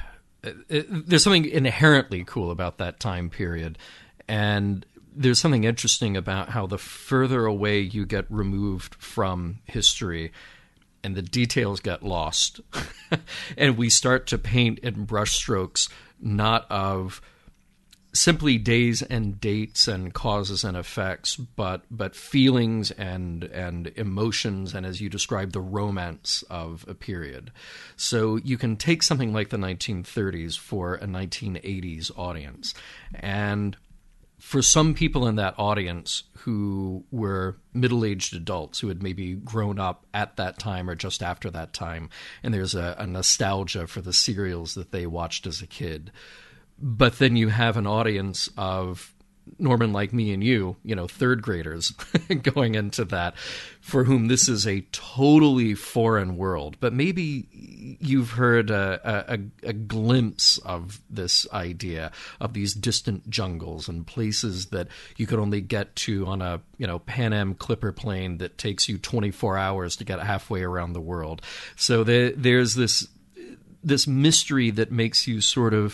[SPEAKER 6] it, there's something inherently cool about that time period, and there's something interesting about how the further away you get removed from history and the details get lost and we start to paint in brushstrokes not of simply days and dates and causes and effects, but but feelings and and emotions, and as you described, the romance of a period. So you can take something like the nineteen thirties for a nineteen eighties audience, and for some people in that audience who were middle-aged adults who had maybe grown up at that time or just after that time, and there's a, a nostalgia for the serials that they watched as a kid. But then you have an audience of Norman, like me and you, you know, third graders going into that, for whom this is a totally foreign world. But maybe you've heard a, a, a glimpse of this idea of these distant jungles and places that you could only get to on a, you know, Pan Am Clipper plane that takes you twenty-four hours to get halfway around the world. So there, there's this this mystery that makes you sort of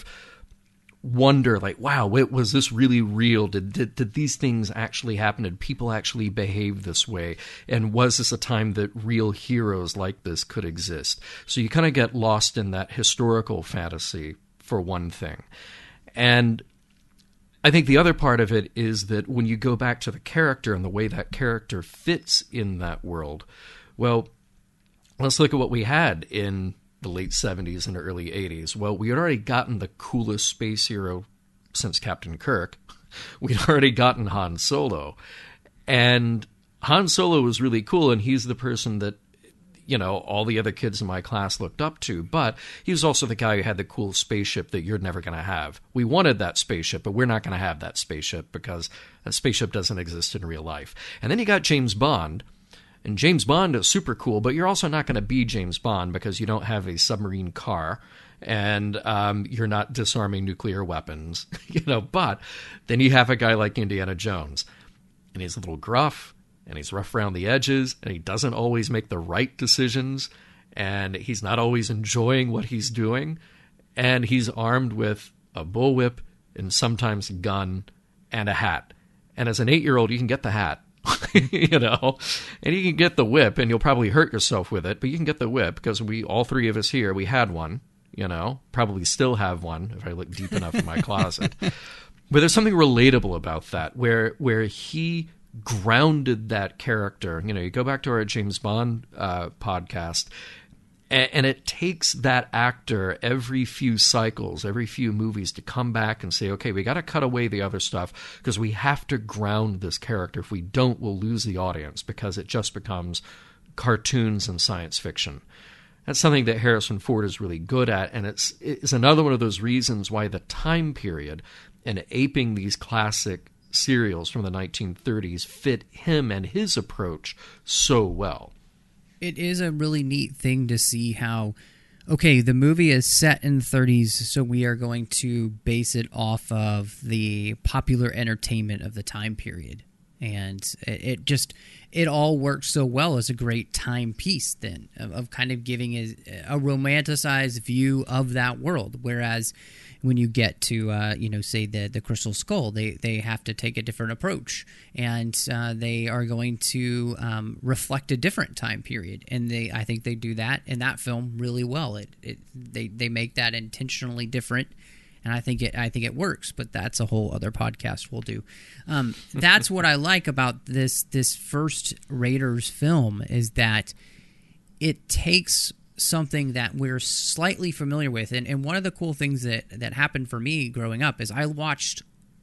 [SPEAKER 6] wonder, like, wow, was this really real? Did, did did these things actually happen? Did people actually behave this way? And was this a time that real heroes like this could exist? So you kind of get lost in that historical fantasy, for one thing. And I think the other part of it is that when you go back to the character and the way that character fits in that world, well, let's look at what we had in the late seventies and early eighties. Well, we had already gotten the coolest space hero since Captain Kirk. We'd already gotten Han Solo. And Han Solo was really cool, and he's the person that, you know, all the other kids in my class looked up to. But he was also the guy who had the cool spaceship that you're never going to have. We wanted that spaceship, but we're not going to have that spaceship because that spaceship doesn't exist in real life. And then you got James Bond. And James Bond is super cool, but you're also not going to be James Bond because you don't have a submarine car, and um, you're not disarming nuclear weapons, you know. But then you have a guy like Indiana Jones, and he's a little gruff, and he's rough around the edges, and he doesn't always make the right decisions, and he's not always enjoying what he's doing, and he's armed with a bullwhip and sometimes a gun and a hat. And as an eight-year-old, you can get the hat. You know, and you can get the whip, and you'll probably hurt yourself with it, but you can get the whip because we, all three of us here, we had one, you know, probably still have one if I look deep enough in my closet. But there's something relatable about that, where where he grounded that character. You know, you go back to our James Bond uh, podcast, and, and it takes that actor every few cycles, every few movies to come back and say, okay, we got to cut away the other stuff because we have to ground this character. If we don't, we'll lose the audience because it just becomes cartoons and science fiction. That's something that Harrison Ford is really good at, and it's it's another one of those reasons why the time period and aping these classic serials from the nineteen thirties fit him and his approach so well.
[SPEAKER 5] It is a really neat thing to see how okay, the movie is set in the thirties, so we are going to base it off of the popular entertainment of the time period. And it, it just, it all works so well as a great timepiece then, of, of kind of giving a, a romanticized view of that world. Whereas when you get to, uh, you know, say the the Crystal Skull, they, they have to take a different approach, and uh, they are going to um, reflect a different time period. And they, I think they do that in that film really well. It, it they they make that intentionally different, and I think it I think it works. But that's a whole other podcast we'll do. Um, that's what I like about this this first Raiders film, is that it takes something that we're slightly familiar with. And, and one of the cool things that, that happened for me growing up is I watched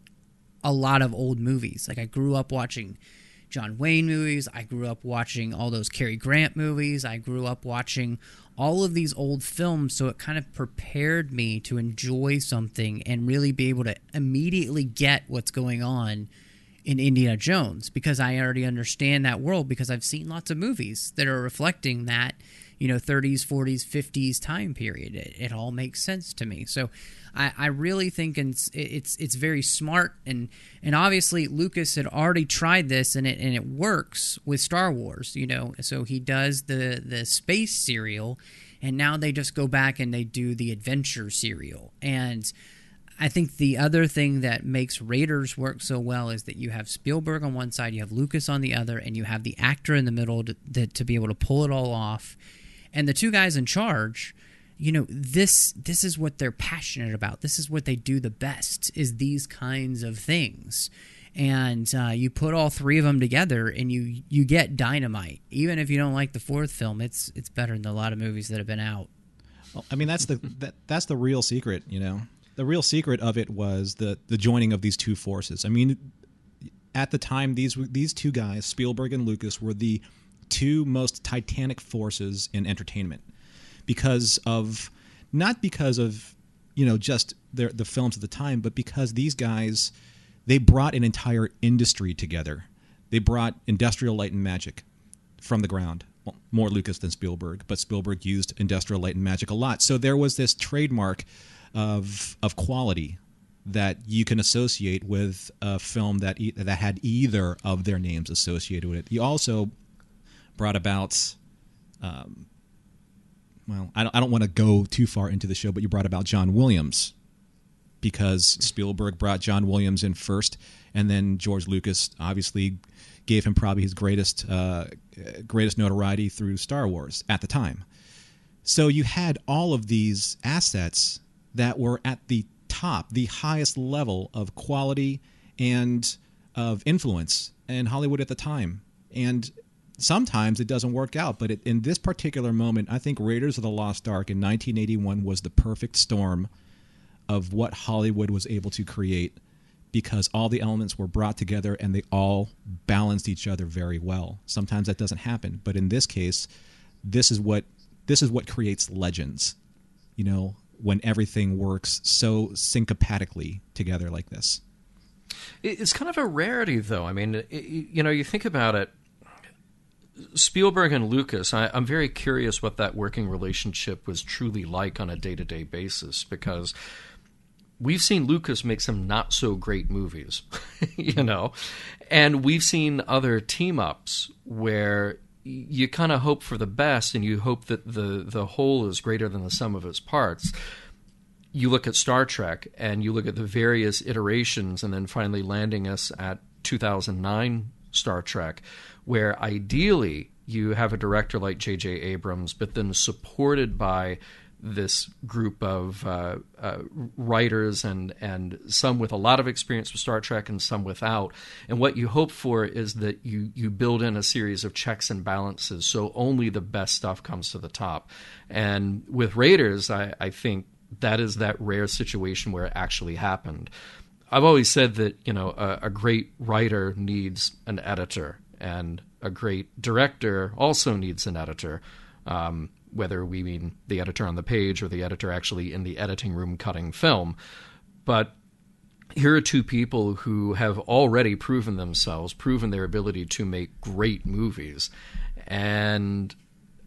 [SPEAKER 5] a lot of old movies. Like, I grew up watching John Wayne movies. I grew up watching all those Cary Grant movies. I grew up watching all of these old films, so it kind of prepared me to enjoy something and really be able to immediately get what's going on in Indiana Jones, because I already understand that world, because I've seen lots of movies that are reflecting that, you know, thirties, forties, fifties time period. It, it all makes sense to me. So I, I really think it's, it's it's very smart, and and obviously Lucas had already tried this, and it and it works with Star Wars, you know. So he does the the space serial, and now they just go back and they do the adventure serial. And I think the other thing that makes Raiders work so well is that you have Spielberg on one side, you have Lucas on the other, and you have the actor in the middle to, to, to be able to pull it all off. And the two guys in charge, you know, this this is what they're passionate about. This is what they do the best, is these kinds of things. And uh, you put all three of them together, and you you get dynamite. Even if you don't like the fourth film, it's it's better than a lot of movies that have been out.
[SPEAKER 7] Well, I mean, that's the that, that's the real secret, you know. The real secret of it was the the joining of these two forces. I mean, at the time, these these two guys, Spielberg and Lucas, were the two most titanic forces in entertainment, because of not because of you know just their, the films at the time, but because these guys, they brought an entire industry together. They brought Industrial Light and Magic from the ground. Well, more Lucas than Spielberg, but Spielberg used Industrial Light and Magic a lot. So there was this trademark of of quality that you can associate with a film that e- that had either of their names associated with it. You also brought about, um, well, I don't, I don't want to go too far into the show, but you brought about John Williams, because Spielberg brought John Williams in first, and then George Lucas obviously gave him probably his greatest uh, greatest notoriety through Star Wars at the time. So you had all of these assets that were at the top, the highest level of quality and of influence in Hollywood at the time. And sometimes it doesn't work out, but it, in this particular moment, I think Raiders of the Lost Ark in nineteen eighty-one was the perfect storm of what Hollywood was able to create, because all the elements were brought together and they all balanced each other very well. Sometimes that doesn't happen, but in this case, this is what this is what creates legends. You know, when everything works so syncopatically together like this.
[SPEAKER 6] It's kind of a rarity, though. I mean, it, you know, you think about it, Spielberg and Lucas, I, I'm very curious what that working relationship was truly like on a day-to-day basis, because we've seen Lucas make some not-so-great movies, you know, and we've seen other team-ups where you kind of hope for the best, and you hope that the, the whole is greater than the sum of its parts. You look at Star Trek, and you look at the various iterations, and then finally landing us at two thousand nine Star Trek, where ideally you have a director like J J Abrams, but then supported by this group of uh, uh, writers and, and some with a lot of experience with Star Trek and some without. And what you hope for is that you, you build in a series of checks and balances, so only the best stuff comes to the top. And with Raiders, I, I think that is that rare situation where it actually happened. I've always said that, you know, a, a great writer needs an editor, and a great director also needs an editor, um, whether we mean the editor on the page or the editor actually in the editing room cutting film. But here are two people who have already proven themselves, proven their ability to make great movies. And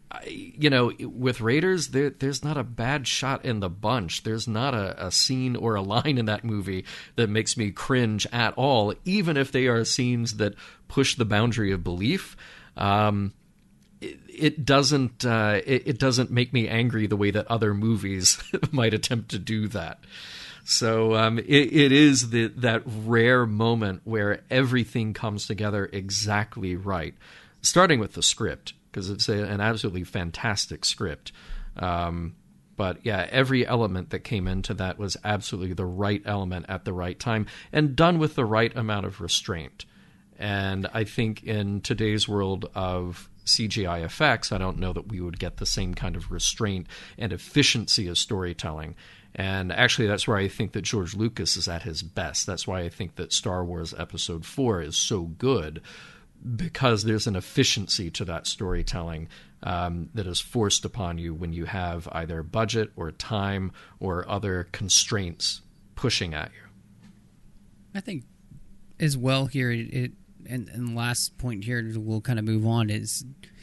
[SPEAKER 6] I, you know, with Raiders, there, there's not a bad shot in the bunch. There's not a, a scene or a line in that movie that makes me cringe at all, even if they are scenes that push the boundary of belief. Um, it, it doesn't uh, it, it doesn't make me angry the way that other movies might attempt to do that. So um, it, it is the, that rare moment where everything comes together exactly right, starting with the script, because it's a, an absolutely fantastic script. Um, but yeah, every element that came into that was absolutely the right element at the right time and done with the right amount of restraint. And I think in today's world of C G I effects, I don't know that we would get the same kind of restraint and efficiency of storytelling. And actually, that's where I think that George Lucas is at his best. That's why I think that Star Wars Episode four is so good, because there's an efficiency to that storytelling um, that is forced upon you when you have either budget or time or other constraints pushing at you.
[SPEAKER 5] I think as well here, it, it and, and the last point here, we'll kind of move on, is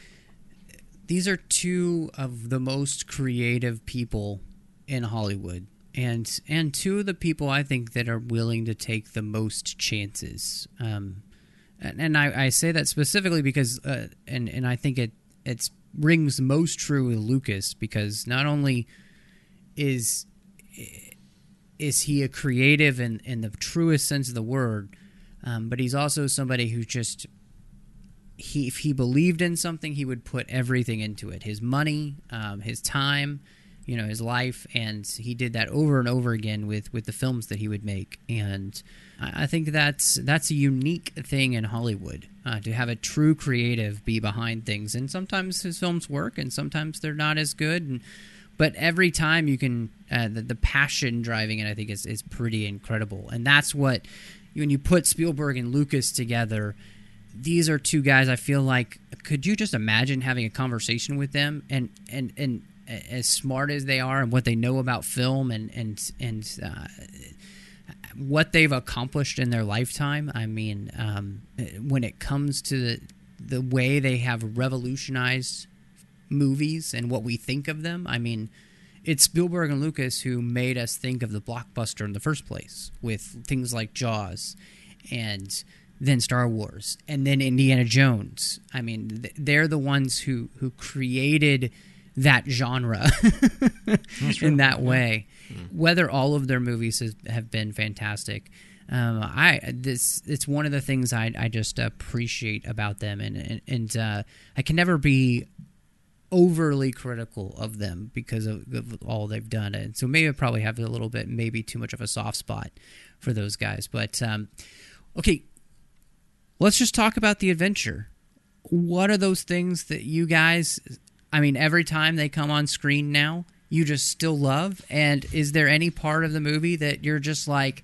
[SPEAKER 5] these are two of the most creative people in Hollywood, and and two of the people I think that are willing to take the most chances. Um, and and I, I say that specifically because, uh, and and I think it it's rings most true with Lucas, because not only is is he a creative in, in the truest sense of the word, um, but he's also somebody who just he if he believed in something, he would put everything into it, his money, um, his time, you know, his life, and he did that over and over again with, with the films that he would make. And I think that's that's a unique thing in Hollywood, uh, to have a true creative be behind things. And sometimes his films work, and sometimes they're not as good. And, but every time you can, uh, the, the passion driving it, I think, is, is pretty incredible. And that's what, when you put Spielberg and Lucas together, these are two guys I feel like, could you just imagine having a conversation with them? And, and, and as smart as they are and what they know about film and, and, and uh, what they've accomplished in their lifetime. I mean, um, when it comes to the, the way they have revolutionized movies and what we think of them, I mean, it's Spielberg and Lucas who made us think of the blockbuster in the first place, with things like Jaws and then Star Wars and then Indiana Jones. I mean, they're the ones who, who created that genre in that way. Mm-hmm. Whether all of their movies has, have been fantastic, um, I this it's one of the things I I just appreciate about them, and and, and uh, I can never be overly critical of them because of, of all they've done. And so maybe I probably have a little bit, maybe too much of a soft spot for those guys. But um, okay, let's just talk about the adventure. What are those things that you guys, I mean, every time they come on screen now, you just still love? And is there any part of the movie that you're just like,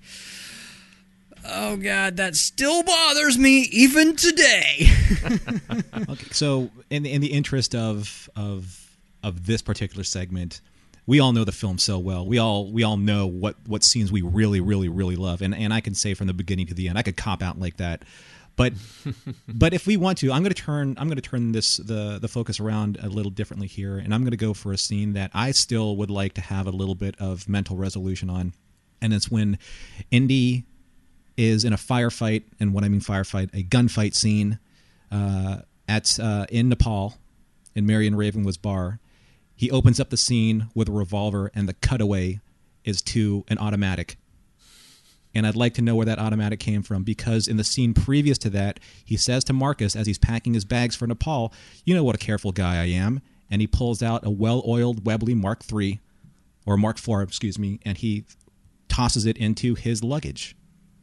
[SPEAKER 5] oh God, that still bothers me even today?
[SPEAKER 7] Okay, so in the, in the interest of of of this particular segment, we all know the film so well. We all we all know what, what scenes we really, really, really love. And and I can say from the beginning to the end, I could cop out like that. But but if we want to, I'm going to turn I'm going to turn this the the focus around a little differently here, and I'm going to go for a scene that I still would like to have a little bit of mental resolution on, and it's when Indy is in a firefight, and what I mean firefight, a gunfight scene uh, at uh, in Nepal, in Marion Ravenwood's bar. He opens up the scene with a revolver, and the cutaway is to an automatic. And I'd like to know where that automatic came from, because in the scene previous to that, he says to Marcus as he's packing his bags for Nepal, "You know what a careful guy I am." And he pulls out a well-oiled Webley Mark three, or Mark four, excuse me, and he tosses it into his luggage.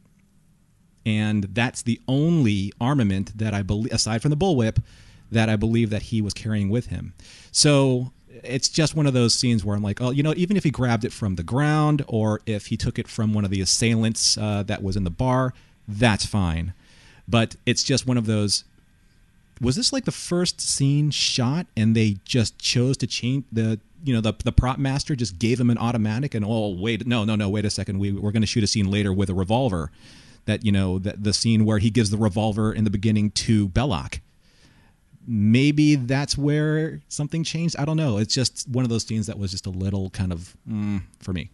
[SPEAKER 7] And that's the only armament that I believe, aside from the bullwhip, that I believe that he was carrying with him. So it's just one of those scenes where I'm like, oh, you know, even if he grabbed it from the ground, or if he took it from one of the assailants uh, that was in the bar, that's fine. But it's just one of those, was this like the first scene shot and they just chose to change the, you know, the the prop master just gave him an automatic, and oh, wait, no, no, no, wait a second, we, we're going to shoot a scene later with a revolver. That, you know, that the scene where he gives the revolver in the beginning to Belloc. maybe that's where something changed. I don't know. It's just one of those scenes that was just a little kind of mm, for me.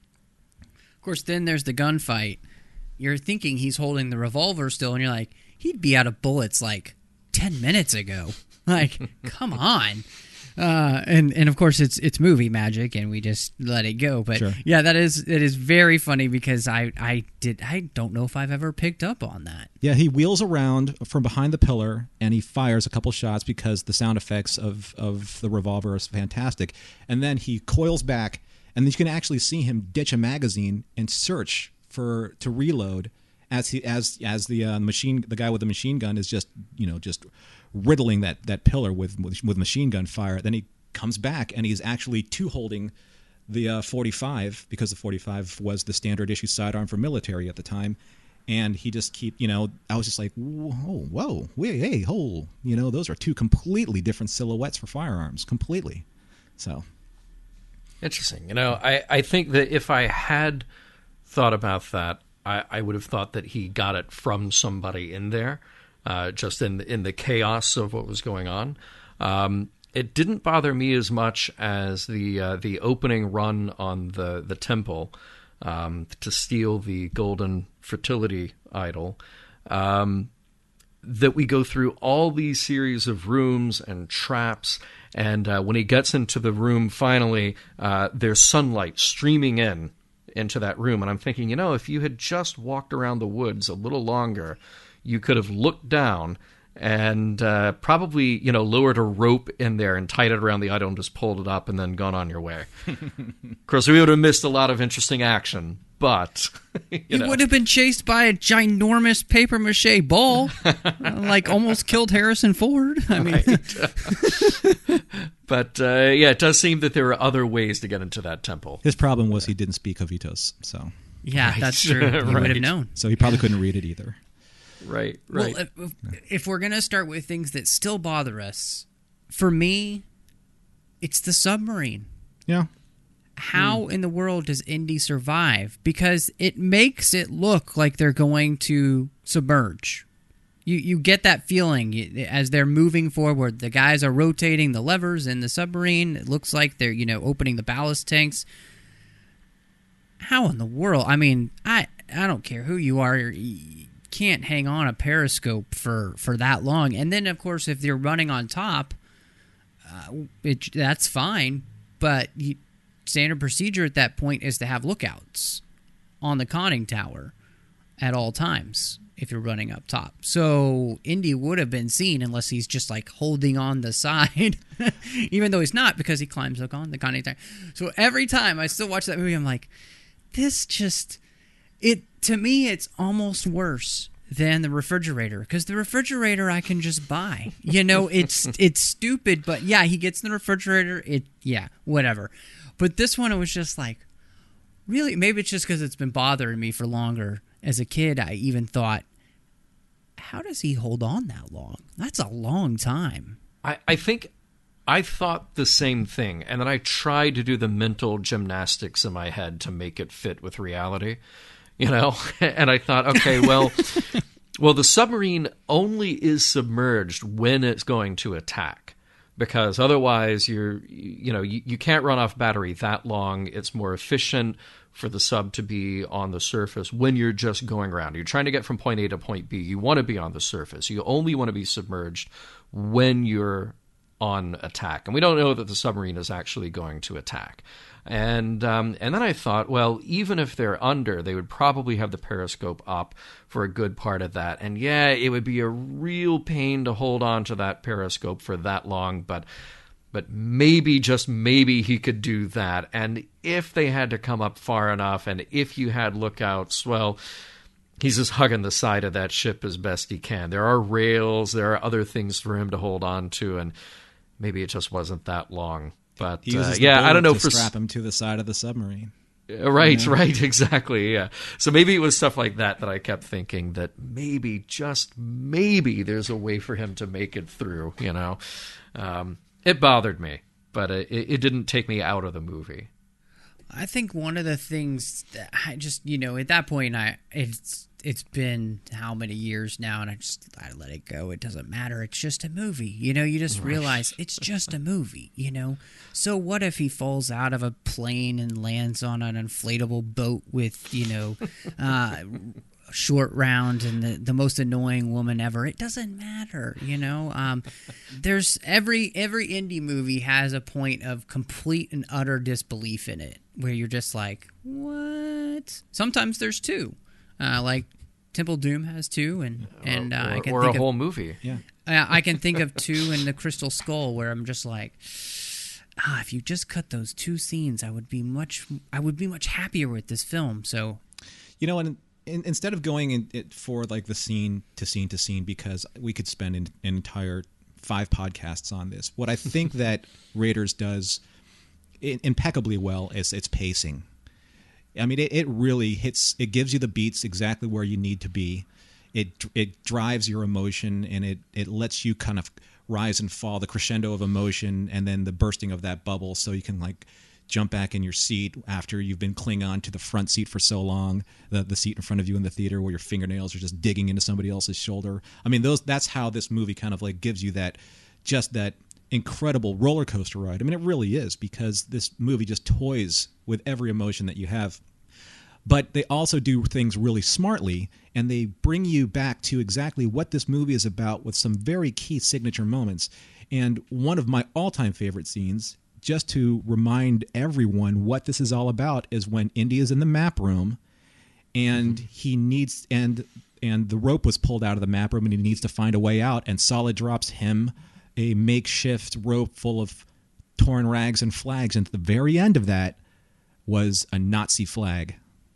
[SPEAKER 5] Of course, then there's the gunfight. You're thinking he's holding the revolver still, and you're like, he'd be out of bullets like ten minutes ago. Like, come on. Uh, and, and of course it's it's movie magic, and we just let it go. But
[SPEAKER 7] sure.
[SPEAKER 5] yeah, that is it is very funny because I, I did I don't know if I've ever picked up on that.
[SPEAKER 7] Yeah, he wheels around from behind the pillar and he fires a couple shots because the sound effects of, of the revolver is fantastic. And then he coils back, and you can actually see him ditch a magazine and search for to reload as he as as the uh, machine the guy with the machine gun is just you know just. riddling that, that pillar with, with with machine gun fire. Then he comes back and he's actually two holding the uh, forty-five because the forty-five was the standard issue sidearm for military at the time. And he just keep you know I was just like whoa whoa wait hey hold you know those are two completely different silhouettes for firearms completely. So
[SPEAKER 6] interesting. You know, I I think that if I had thought about that, I, I would have thought that he got it from somebody in there. Uh, just in in the chaos of what was going on, um, it didn't bother me as much as the uh, the opening run on the the temple um, to steal the golden fertility idol. Um, that we go through all these series of rooms and traps, and uh, when he gets into the room, finally, uh, there's sunlight streaming in into that room, and I'm thinking, you know, if you had just walked around the woods a little longer, you could have looked down and uh, probably, you know, lowered a rope in there and tied it around the idol and just pulled it up and then gone on your way. Of course, we would have missed a lot of interesting action, but you,
[SPEAKER 5] you
[SPEAKER 6] know.
[SPEAKER 5] would have been chased by a ginormous papier-mâché ball, like almost killed Harrison Ford. I mean,
[SPEAKER 6] right. But uh, yeah, it does seem that there are other ways to get into that temple.
[SPEAKER 7] his problem was he didn't speak Jovitos, so
[SPEAKER 5] yeah,
[SPEAKER 6] Right.
[SPEAKER 5] that's true. He
[SPEAKER 6] Right.
[SPEAKER 5] would have known.
[SPEAKER 7] so he probably couldn't read it either.
[SPEAKER 6] Right, right.
[SPEAKER 5] Well, if, if we're going to start with things that still bother us, for me, it's the submarine.
[SPEAKER 7] Yeah.
[SPEAKER 5] How in the world does Indy survive? Because it makes it look like they're going to submerge. You you get that feeling as they're moving forward. The guys are rotating the levers in the submarine. It looks like they're, you know, opening the ballast tanks. How in the world? I mean, I I don't care who you are. You can't hang on a periscope for, for that long. And then, of course, if you're running on top, uh, it, that's fine. But you, standard procedure at that point is to have lookouts on the conning tower at all times if you're running up top. So Indy would have been seen unless he's just like holding on the side, even though he's not because he climbs up on the conning tower. So every time I still watch that movie, I'm like, this just... It to me, it's almost worse than the refrigerator because the refrigerator I can just buy. You know, it's it's stupid, but yeah, he gets in the refrigerator. It yeah, whatever. But this one, it was just like, really. Maybe it's just because it's been bothering me for longer. As a kid, I even thought, how does he hold on that long? That's a long time.
[SPEAKER 6] I, I think I thought the same thing, and then I tried to do the mental gymnastics in my head to make it fit with reality. You know, and I thought, okay, well, well, the submarine only is submerged when it's going to attack, because otherwise you're, you know, you, you can't run off battery that long. It's more efficient for the sub to be on the surface when you're just going around. You're trying to get from point A to point B. You want to be on the surface. You only want to be submerged when you're on attack. And we don't know that the submarine is actually going to attack. And um, and then I thought, well, even if they're under, they would probably have the periscope up for a good part of that. And yeah, it would be a real pain to hold on to that periscope for that long, but but maybe, just maybe, he could do that. And if they had to come up far enough, and if you had lookouts, well, he's just hugging the side of that ship as best he can. There are rails, there are other things for him to hold on to, and maybe it just wasn't that long. But
[SPEAKER 7] He uses
[SPEAKER 6] uh,
[SPEAKER 7] the
[SPEAKER 6] yeah, I don't know
[SPEAKER 7] to
[SPEAKER 6] for
[SPEAKER 7] strap him to the side of the submarine.
[SPEAKER 6] Right, yeah. right, exactly, yeah. So maybe it was stuff like that that I kept thinking that maybe, just maybe, there's a way for him to make it through, you know. Um, it bothered me, but it, it didn't take me out of the movie.
[SPEAKER 5] I think one of the things that I just, you know, at that point, I it's it's been how many years now, and I just I let it go. It doesn't matter. It's just a movie. You know, you just realize it's just a movie, you know. So what if he falls out of a plane and lands on an inflatable boat with, you know, uh, Short Round and the, the most annoying woman ever? It doesn't matter, you know. Um, there's every every indie movie has a point of complete and utter disbelief in it, where you're just like, what? Sometimes there's two. Uh, like Temple Doom has two, and and uh,
[SPEAKER 6] or,
[SPEAKER 5] I can
[SPEAKER 6] or
[SPEAKER 5] think
[SPEAKER 6] a
[SPEAKER 5] of,
[SPEAKER 6] whole movie.
[SPEAKER 7] Yeah.
[SPEAKER 5] uh, I can think of two in the Crystal Skull where I'm just like, ah, if you just cut those two scenes, I would be much I would be much happier with this film. So,
[SPEAKER 7] You know, and in, instead of going in it for like the scene to scene to scene, because we could spend an, an entire five podcasts on this, what I think that Raiders does i- impeccably well is its pacing. I mean, it, it really hits, it gives you the beats exactly where you need to be. It it drives your emotion, and it, it lets you kind of rise and fall, the crescendo of emotion, and then the bursting of that bubble, so you can like jump back in your seat after you've been clinging on to the front seat for so long, the the seat in front of you in the theater where your fingernails are just digging into somebody else's shoulder. I mean, those that's how this movie kind of like gives you that, just that incredible roller coaster ride. I mean, it really is, because this movie just toys with every emotion that you have. But they also do things really smartly, and they bring you back to exactly what this movie is about with some very key signature moments. And one of my all-time favorite scenes, just to remind everyone what this is all about, is when Indy is in the map room, and he needs and and the rope was pulled out of the map room, and he needs to find a way out. And Solid drops him a makeshift rope full of torn rags and flags, and at the very end of that was a Nazi flag.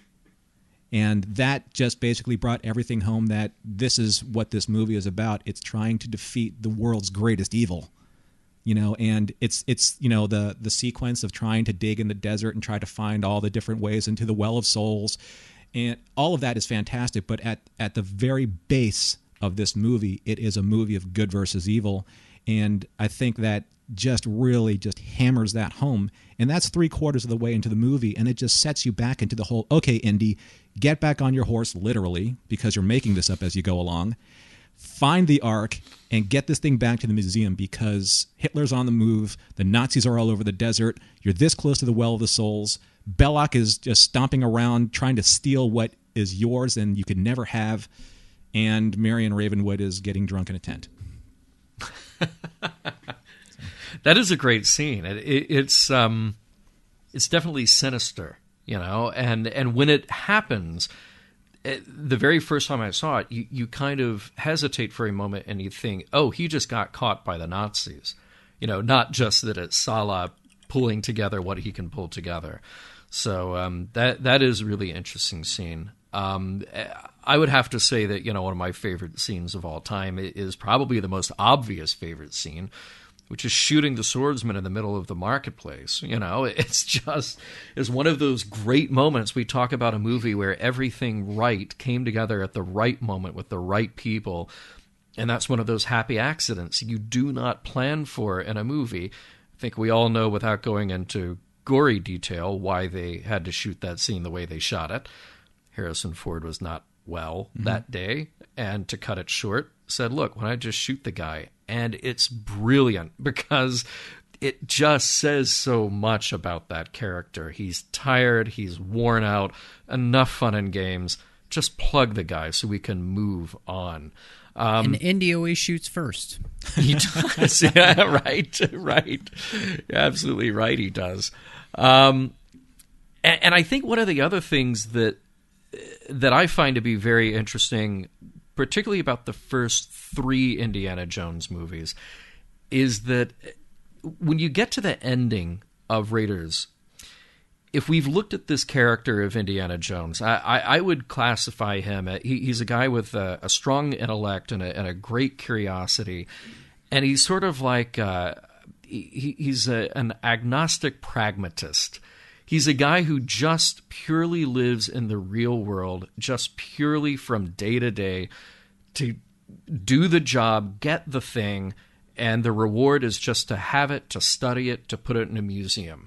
[SPEAKER 7] And that just basically brought everything home, that this is what this movie is about. It's trying to defeat the world's greatest evil, you know, and it's, it's you know, the the sequence of trying to dig in the desert and try to find all the different ways into the Well of Souls. And all of that is fantastic. But at, at the very base of this movie, it is a movie of good versus evil. And I think that just really just hammers that home. And that's three quarters of the way into the movie. And it just sets you back into the whole, okay, Indy, get back on your horse, literally, because you're making this up as you go along. Find the Ark and get this thing back to the museum, because Hitler's on the move. The Nazis are all over the desert. You're this close to the Well of the Souls. Belloc is just stomping around trying to steal what is yours and you could never have. And Marion Ravenwood is getting drunk in a tent.
[SPEAKER 6] That is a great scene. It, it, it's um, it's definitely sinister, you know. And and when it happens, it, the very first time I saw it, you, you kind of hesitate for a moment and you think, oh, he just got caught by the Nazis, you know. Not just that it's Sallah pulling together what he can pull together. So um, that that is a really interesting scene. Um, I would have to say that, you know, one of my favorite scenes of all time is probably the most obvious favorite scene, which is shooting the swordsman in the middle of the marketplace. You know, it's just, it's one of those great moments. We talk about a movie where everything right came together at the right moment with the right people. And that's one of those happy accidents you do not plan for in a movie. I think we all know, without going into gory detail, why they had to shoot that scene the way they shot it. Harrison Ford was not well mm-hmm. that day, and to cut it short, said, look, why don't I just shoot the guy? And it's brilliant, because it just says so much about that character. He's tired, he's worn out, enough fun and games. Just plug the guy so we can move on. Um,
[SPEAKER 5] and Indy always shoots first.
[SPEAKER 6] He does. Yeah, right, right. Absolutely right, he does. Um, and, and I think one of the other things that that I find to be very interesting, particularly about the first three Indiana Jones movies, is that when you get to the ending of Raiders, if we've looked at this character of Indiana Jones, I, I, I would classify him, he, he's a guy with a, a strong intellect and a, and a great curiosity, and he's sort of like, uh, he, he's a, an agnostic pragmatist. He's a guy who just purely lives in the real world, just purely from day to day, to do the job, get the thing, and the reward is just to have it, to study it, to put it in a museum.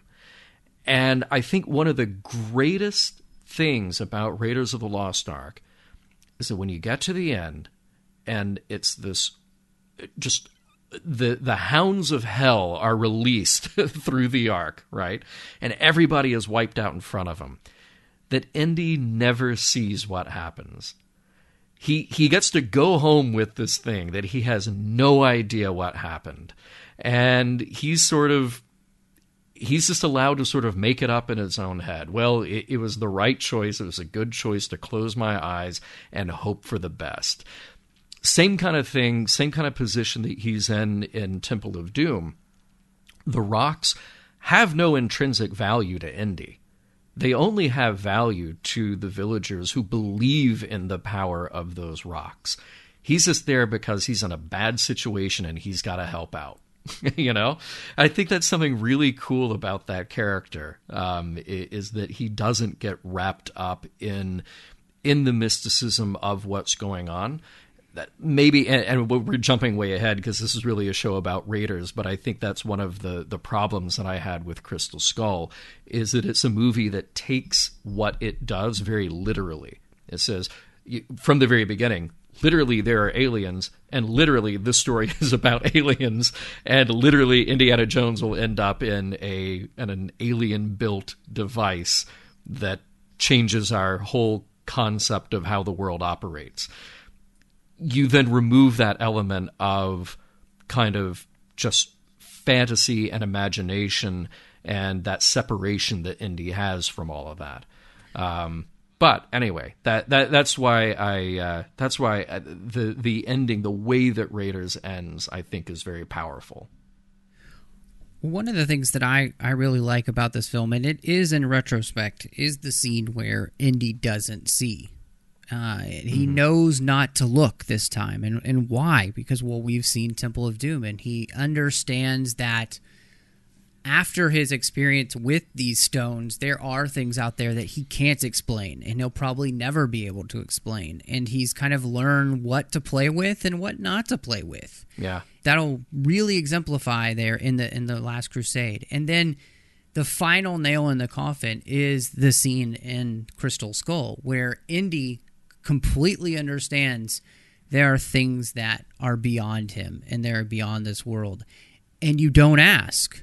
[SPEAKER 6] And I think one of the greatest things about Raiders of the Lost Ark is that when you get to the end, and it's this, just the the hounds of hell are released through the ark, right? And everybody is wiped out in front of him, that Indy never sees what happens. He he gets to go home with this thing that he has no idea what happened. And he's sort of, he's just allowed to sort of make it up in his own head. Well, it, it was the right choice. It was a good choice to close my eyes and hope for the best. Same kind of thing, same kind of position that he's in in Temple of Doom. The rocks have no intrinsic value to Indy. They only have value to the villagers who believe in the power of those rocks. He's just there because he's in a bad situation and he's got to help out. You know, I think that's something really cool about that character, um, is that he doesn't get wrapped up in in the mysticism of what's going on. That maybe, and, and we're jumping way ahead because this is really a show about Raiders, but I think that's one of the the problems that I had with Crystal Skull, is that it's a movie that takes what it does very literally. It says, from the very beginning, literally there are aliens, and literally this story is about aliens, and literally Indiana Jones will end up in a in an alien-built device that changes our whole concept of how the world operates. You then remove that element of kind of just fantasy and imagination and that separation that Indy has from all of that. Um, but anyway, that, that that's why I uh, that's why I, the the ending, the way that Raiders ends, I think is very powerful.
[SPEAKER 5] One of the things that I, I really like about this film, and it is in retrospect, is the scene where Indy doesn't see. Uh, he mm-hmm. knows not to look this time. And, and why? Because, well, we've seen Temple of Doom, and he understands that after his experience with these stones, there are things out there that he can't explain, and he'll probably never be able to explain. And he's kind of learned what to play with and what not to play with.
[SPEAKER 6] Yeah.
[SPEAKER 5] That'll really exemplify there in the in the Last Crusade. And then the final nail in the coffin is the scene in Crystal Skull, where Indy completely understands there are things that are beyond him and they're beyond this world. And you don't ask.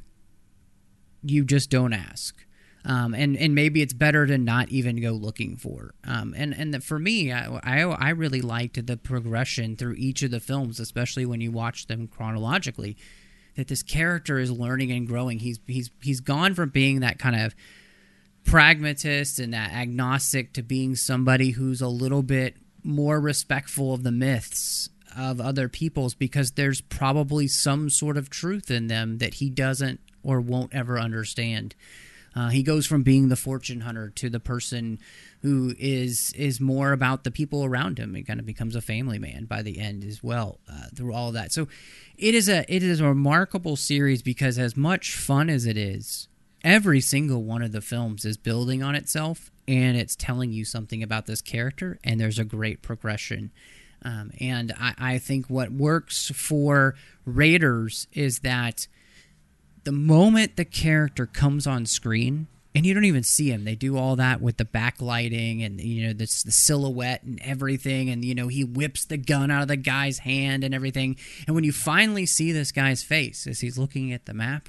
[SPEAKER 5] You just don't ask. Um, and, and maybe it's better to not even go looking for. Um, and and the, for me, I, I I really liked the progression through each of the films, especially when you watch them chronologically, that this character is learning and growing. He's he's he's gone from being that kind of pragmatist and that agnostic to being somebody who's a little bit more respectful of the myths of other peoples, because there's probably some sort of truth in them that he doesn't or won't ever understand. Uh, he goes from being the fortune hunter to the person who is is more about the people around him. He kind of becomes a family man by the end as well, uh, through all of that. So it is a it is a remarkable series, because as much fun as it is, every single one of the films is building on itself, and it's telling you something about this character, and there's a great progression. Um, and I, I think what works for Raiders is that the moment the character comes on screen, and you don't even see him, they do all that with the backlighting and, you know, this, the silhouette and everything, and, you know, he whips the gun out of the guy's hand and everything. And when you finally see this guy's face as he's looking at the map,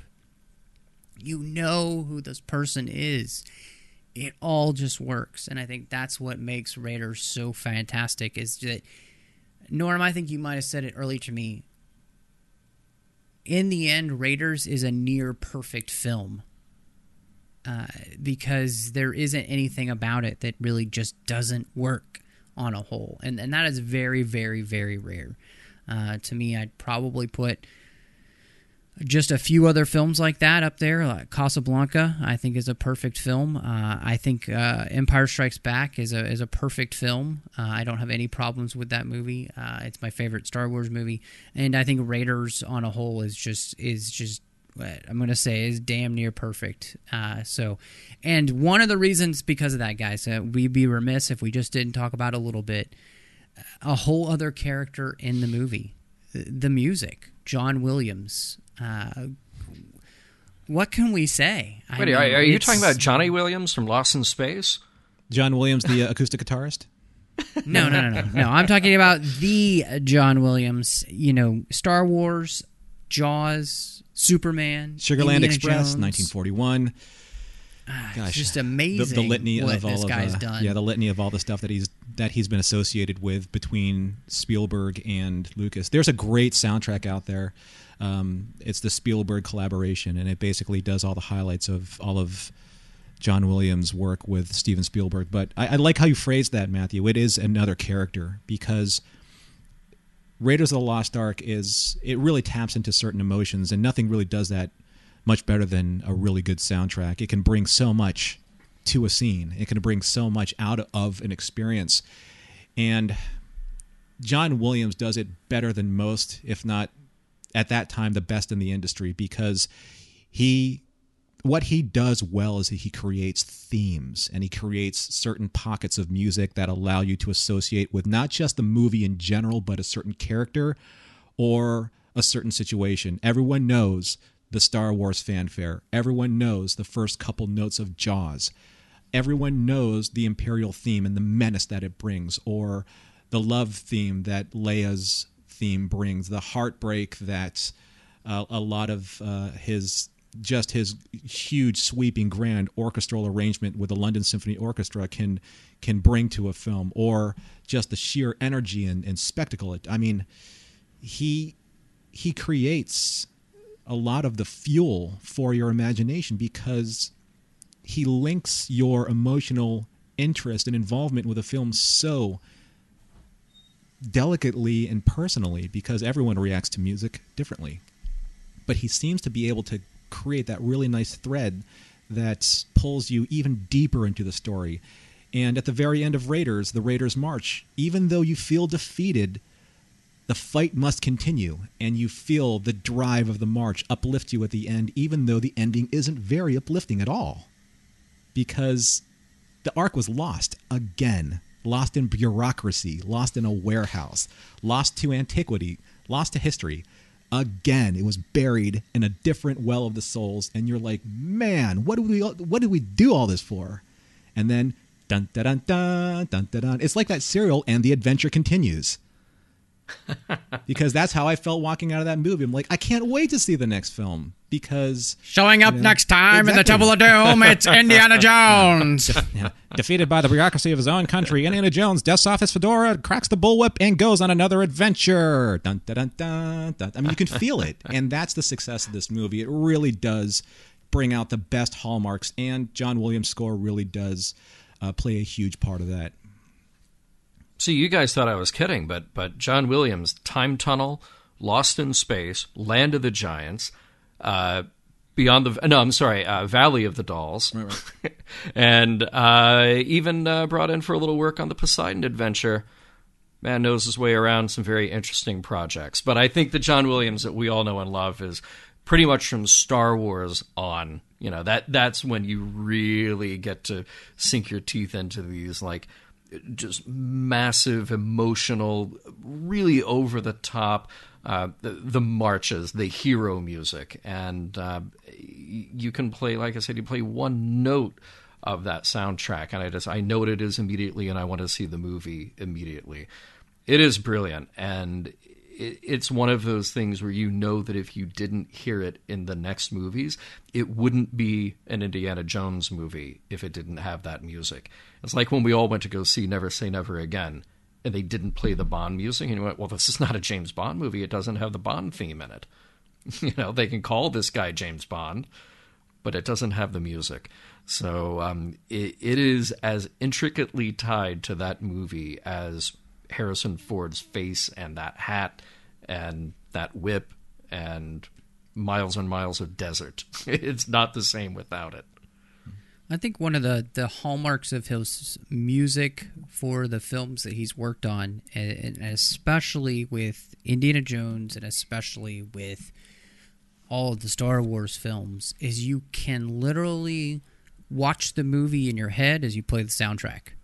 [SPEAKER 5] you know who this person is. It all just works. And I think that's what makes Raiders so fantastic, is that, Norm, I think you might have said it earlier to me, in the end, Raiders is a near perfect film, uh, because there isn't anything about it that really just doesn't work on a whole. And, and that is very, very, very rare. Uh, to me, I'd probably put just a few other films like that up there. Like Casablanca, I think, is a perfect film. Uh, I think uh, Empire Strikes Back is a is a perfect film. Uh, I don't have any problems with that movie. Uh, it's my favorite Star Wars movie, and I think Raiders on a whole is just is just I'm going to say is damn near perfect. Uh, so, and one of the reasons because of that, guys, uh, we'd be remiss if we just didn't talk about a little bit a whole other character in the movie, the, the music, John Williams. Uh, what can we say?
[SPEAKER 6] Wait, I mean, are, are you talking about Johnny Williams from Lost in Space?
[SPEAKER 7] John Williams, the uh, acoustic guitarist?
[SPEAKER 5] No, no, no, no, no. I'm talking about the John Williams. You know, Star Wars, Jaws, Superman,
[SPEAKER 7] Sugarland
[SPEAKER 5] Indiana
[SPEAKER 7] Express,
[SPEAKER 5] Jones.
[SPEAKER 7] nineteen forty-one.
[SPEAKER 5] Ah,
[SPEAKER 7] Gosh,
[SPEAKER 5] it's just
[SPEAKER 7] the,
[SPEAKER 5] amazing
[SPEAKER 7] the litany
[SPEAKER 5] what
[SPEAKER 7] of all
[SPEAKER 5] this
[SPEAKER 7] of
[SPEAKER 5] guy's
[SPEAKER 7] uh,
[SPEAKER 5] done.
[SPEAKER 7] yeah, the litany of all the stuff that he's that he's been associated with between Spielberg and Lucas. There's a great soundtrack out there. Um, it's the Spielberg collaboration, and it basically does all the highlights of all of John Williams' work with Steven Spielberg. But I, I like how you phrased that, Matthew. It is another character, because Raiders of the Lost Ark is it really taps into certain emotions, and nothing really does that much better than a really good soundtrack. It can bring so much to a scene. It can bring so much out of an experience. And John Williams does it better than most, if not at that time the best in the industry, because he what he does well is that he creates themes, and he creates certain pockets of music that allow you to associate with not just the movie in general, but a certain character or a certain situation. Everyone knows the Star Wars fanfare. Everyone knows the first couple notes of Jaws. Everyone knows the Imperial theme and the menace that it brings, or the love theme that Leia's theme brings, the heartbreak that uh, a lot of uh, his just his huge, sweeping, grand orchestral arrangement with the London Symphony Orchestra can can bring to a film, or just the sheer energy and, and spectacle. I mean, he he creates a lot of the fuel for your imagination, because he links your emotional interest and involvement with a film so delicately and personally, because everyone reacts to music differently. But he seems to be able to create that really nice thread that pulls you even deeper into the story. And at the very end of Raiders, the Raiders March, even though you feel defeated, the fight must continue, and you feel the drive of the march uplift you at the end, even though the ending isn't very uplifting at all. Because the Ark was lost again. Lost in bureaucracy, lost in a warehouse, lost to antiquity, lost to history. Again, it was buried in a different well of the souls, and you're like, man, what do we what did we do all this for? And then, dun dun dun dun dun dun dun. It's like that serial, and the adventure continues. Because that's how I felt walking out of that movie. I'm like, I can't wait to see the next film, because
[SPEAKER 5] Showing up
[SPEAKER 7] you know,
[SPEAKER 5] next time in the
[SPEAKER 7] exactly.
[SPEAKER 5] Temple of Doom, it's Indiana Jones.
[SPEAKER 7] Yeah. Defeated by the bureaucracy of his own country, Indiana Jones dusts off his fedora, cracks the bullwhip, and goes on another adventure. Dun, dun, dun, dun, dun. I mean, you can feel it, and that's the success of this movie. It really does bring out the best hallmarks, and John Williams' score really does uh, play a huge part of that.
[SPEAKER 6] See, you guys thought I was kidding, but but John Williams, Time Tunnel, Lost in Space, Land of the Giants, uh, Beyond the no, I'm sorry, uh, Valley of the Dolls,
[SPEAKER 7] Right, right.
[SPEAKER 6] and uh, even uh, brought in for a little work on the Poseidon Adventure. Man knows his way around some very interesting projects. But I think the John Williams that we all know and love is pretty much from Star Wars on. You know, that that's when you really get to sink your teeth into these, like, just massive, emotional, really over the top, uh, the, the marches, the hero music, and uh, you can play, like I said, you play one note of that soundtrack, and I just I note it is immediately, and I want to see the movie immediately. It is brilliant, and it, it's one of those things where you know that if you didn't hear it in the next movies, it wouldn't be an Indiana Jones movie if it didn't have that music. It's like when we all went to go see Never Say Never Again, and they didn't play the Bond music, and you went, well, this is not a James Bond movie. It doesn't have the Bond theme in it. You know, they can call this guy James Bond, but it doesn't have the music. So um, it, it is as intricately tied to that movie as Harrison Ford's face and that hat and that whip and miles and miles of desert. It's not the same without it.
[SPEAKER 5] I think one of the, the hallmarks of his music for the films that he's worked on, and especially with Indiana Jones and especially with all of the Star Wars films, is you can literally watch the movie in your head as you play the soundtrack.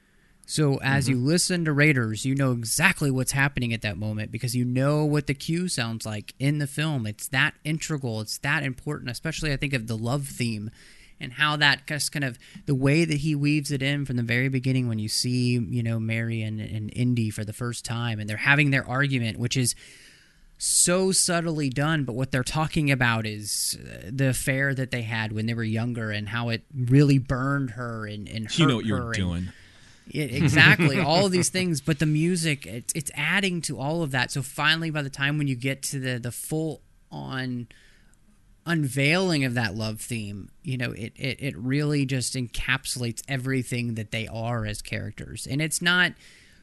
[SPEAKER 5] So as mm-hmm. you listen to Raiders, you know exactly what's happening at that moment because you know what the cue sounds like in the film. It's that integral. It's that important, especially I think of the love theme and how that just kind of the way that he weaves it in from the very beginning when you see, you know, Mary and, and Indy for the first time, and they're having their argument, which is so subtly done, but what they're talking about is the affair that they had when they were younger and how it really burned her and, and hurt
[SPEAKER 7] You know what
[SPEAKER 5] her
[SPEAKER 7] you're
[SPEAKER 5] and-
[SPEAKER 7] doing.
[SPEAKER 5] It, exactly, all of these things, but the music, it's, it's adding to all of that. So finally, by the time when you get to the, the full-on unveiling of that love theme, you know, it, it, it really just encapsulates everything that they are as characters. And it's not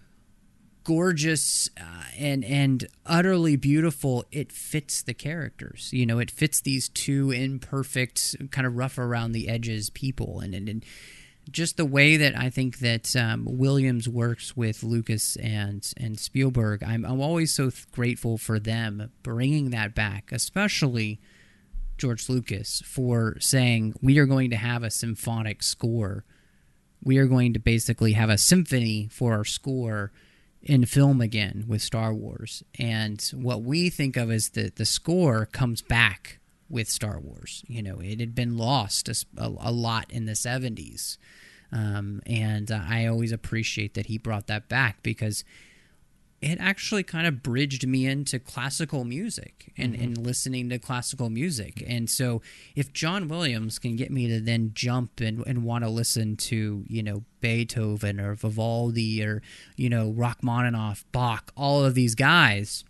[SPEAKER 5] gorgeous uh, and and utterly beautiful. It fits the characters. You know, it fits these two imperfect, kind of rough around the edges people, and and, and just the way that I think that um, Williams works with Lucas and and Spielberg. I'm I'm always so th- grateful for them bringing that back, especially George Lucas, for saying we are going to have a symphonic score. We are going to basically have a symphony for our score in film again with Star Wars. And what we think of as the, the score comes back with Star Wars. You know, it had been lost a, a lot in the seventies. Um, and uh, I always appreciate that he brought that back, because it actually kind of bridged me into classical music and, mm-hmm. and listening to classical music. And so if John Williams can get me to then jump and, and want to listen to, you know, Beethoven or Vivaldi or, you know, Rachmaninoff, Bach, all of these guys,